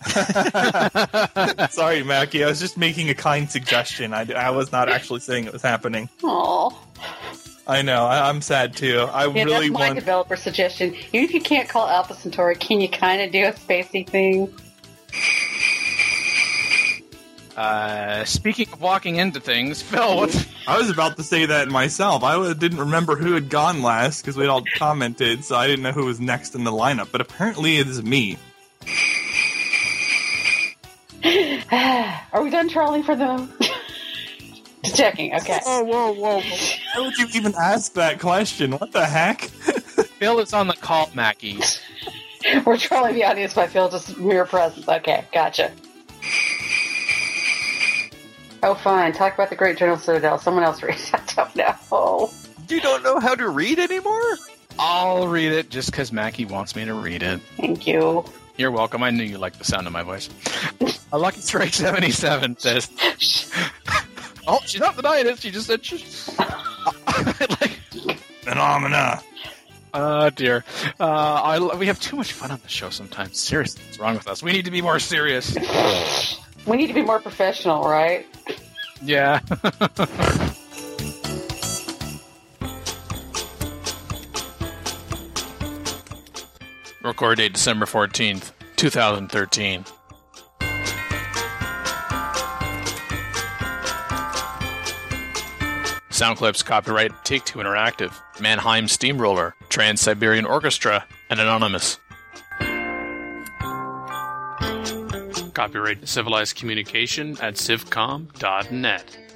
Speaker 5: Sorry, Mackie. I was just making a kind suggestion. I was not actually saying it was happening.
Speaker 2: Aww.
Speaker 5: I know. I'm sad, too.
Speaker 2: That's my developer suggestion. Even if you can't call Alpha Centauri, can you kind of do a spacey thing?
Speaker 1: Speaking of walking into things, Phil, what's...
Speaker 5: I was about to say that myself. I didn't remember who had gone last because we all commented, so I didn't know who was next in the lineup. But apparently it is me.
Speaker 2: Are we done trolling for them? Just checking, okay.
Speaker 5: Whoa. Why would you even ask that question? What the heck?
Speaker 1: Phil is on the call, Mackie.
Speaker 2: We're trolling the audience by Phil, just mere presence. Okay, gotcha. Oh, fine. Talk about the Great General Citadel. Someone else read it. I don't know.
Speaker 4: You don't know how to read anymore?
Speaker 1: I'll read it just because Mackie wants me to read it.
Speaker 2: Thank you.
Speaker 1: You're welcome. I knew you liked the sound of my voice. A Lucky Strike 77 says... Oh, she's not denying it. She just said...
Speaker 5: Phenomena.
Speaker 1: Oh, dear. We have too much fun on the show sometimes. Seriously, what's wrong with us? We need to be more serious.
Speaker 2: We need to be more professional, right?
Speaker 1: Yeah. Record date December 14th, 2013. Sound clips copyright Take-Two Interactive, Mannheim Steamroller, Trans-Siberian Orchestra, and Anonymous.
Speaker 6: Copyright Civilized Communication at civcom.net.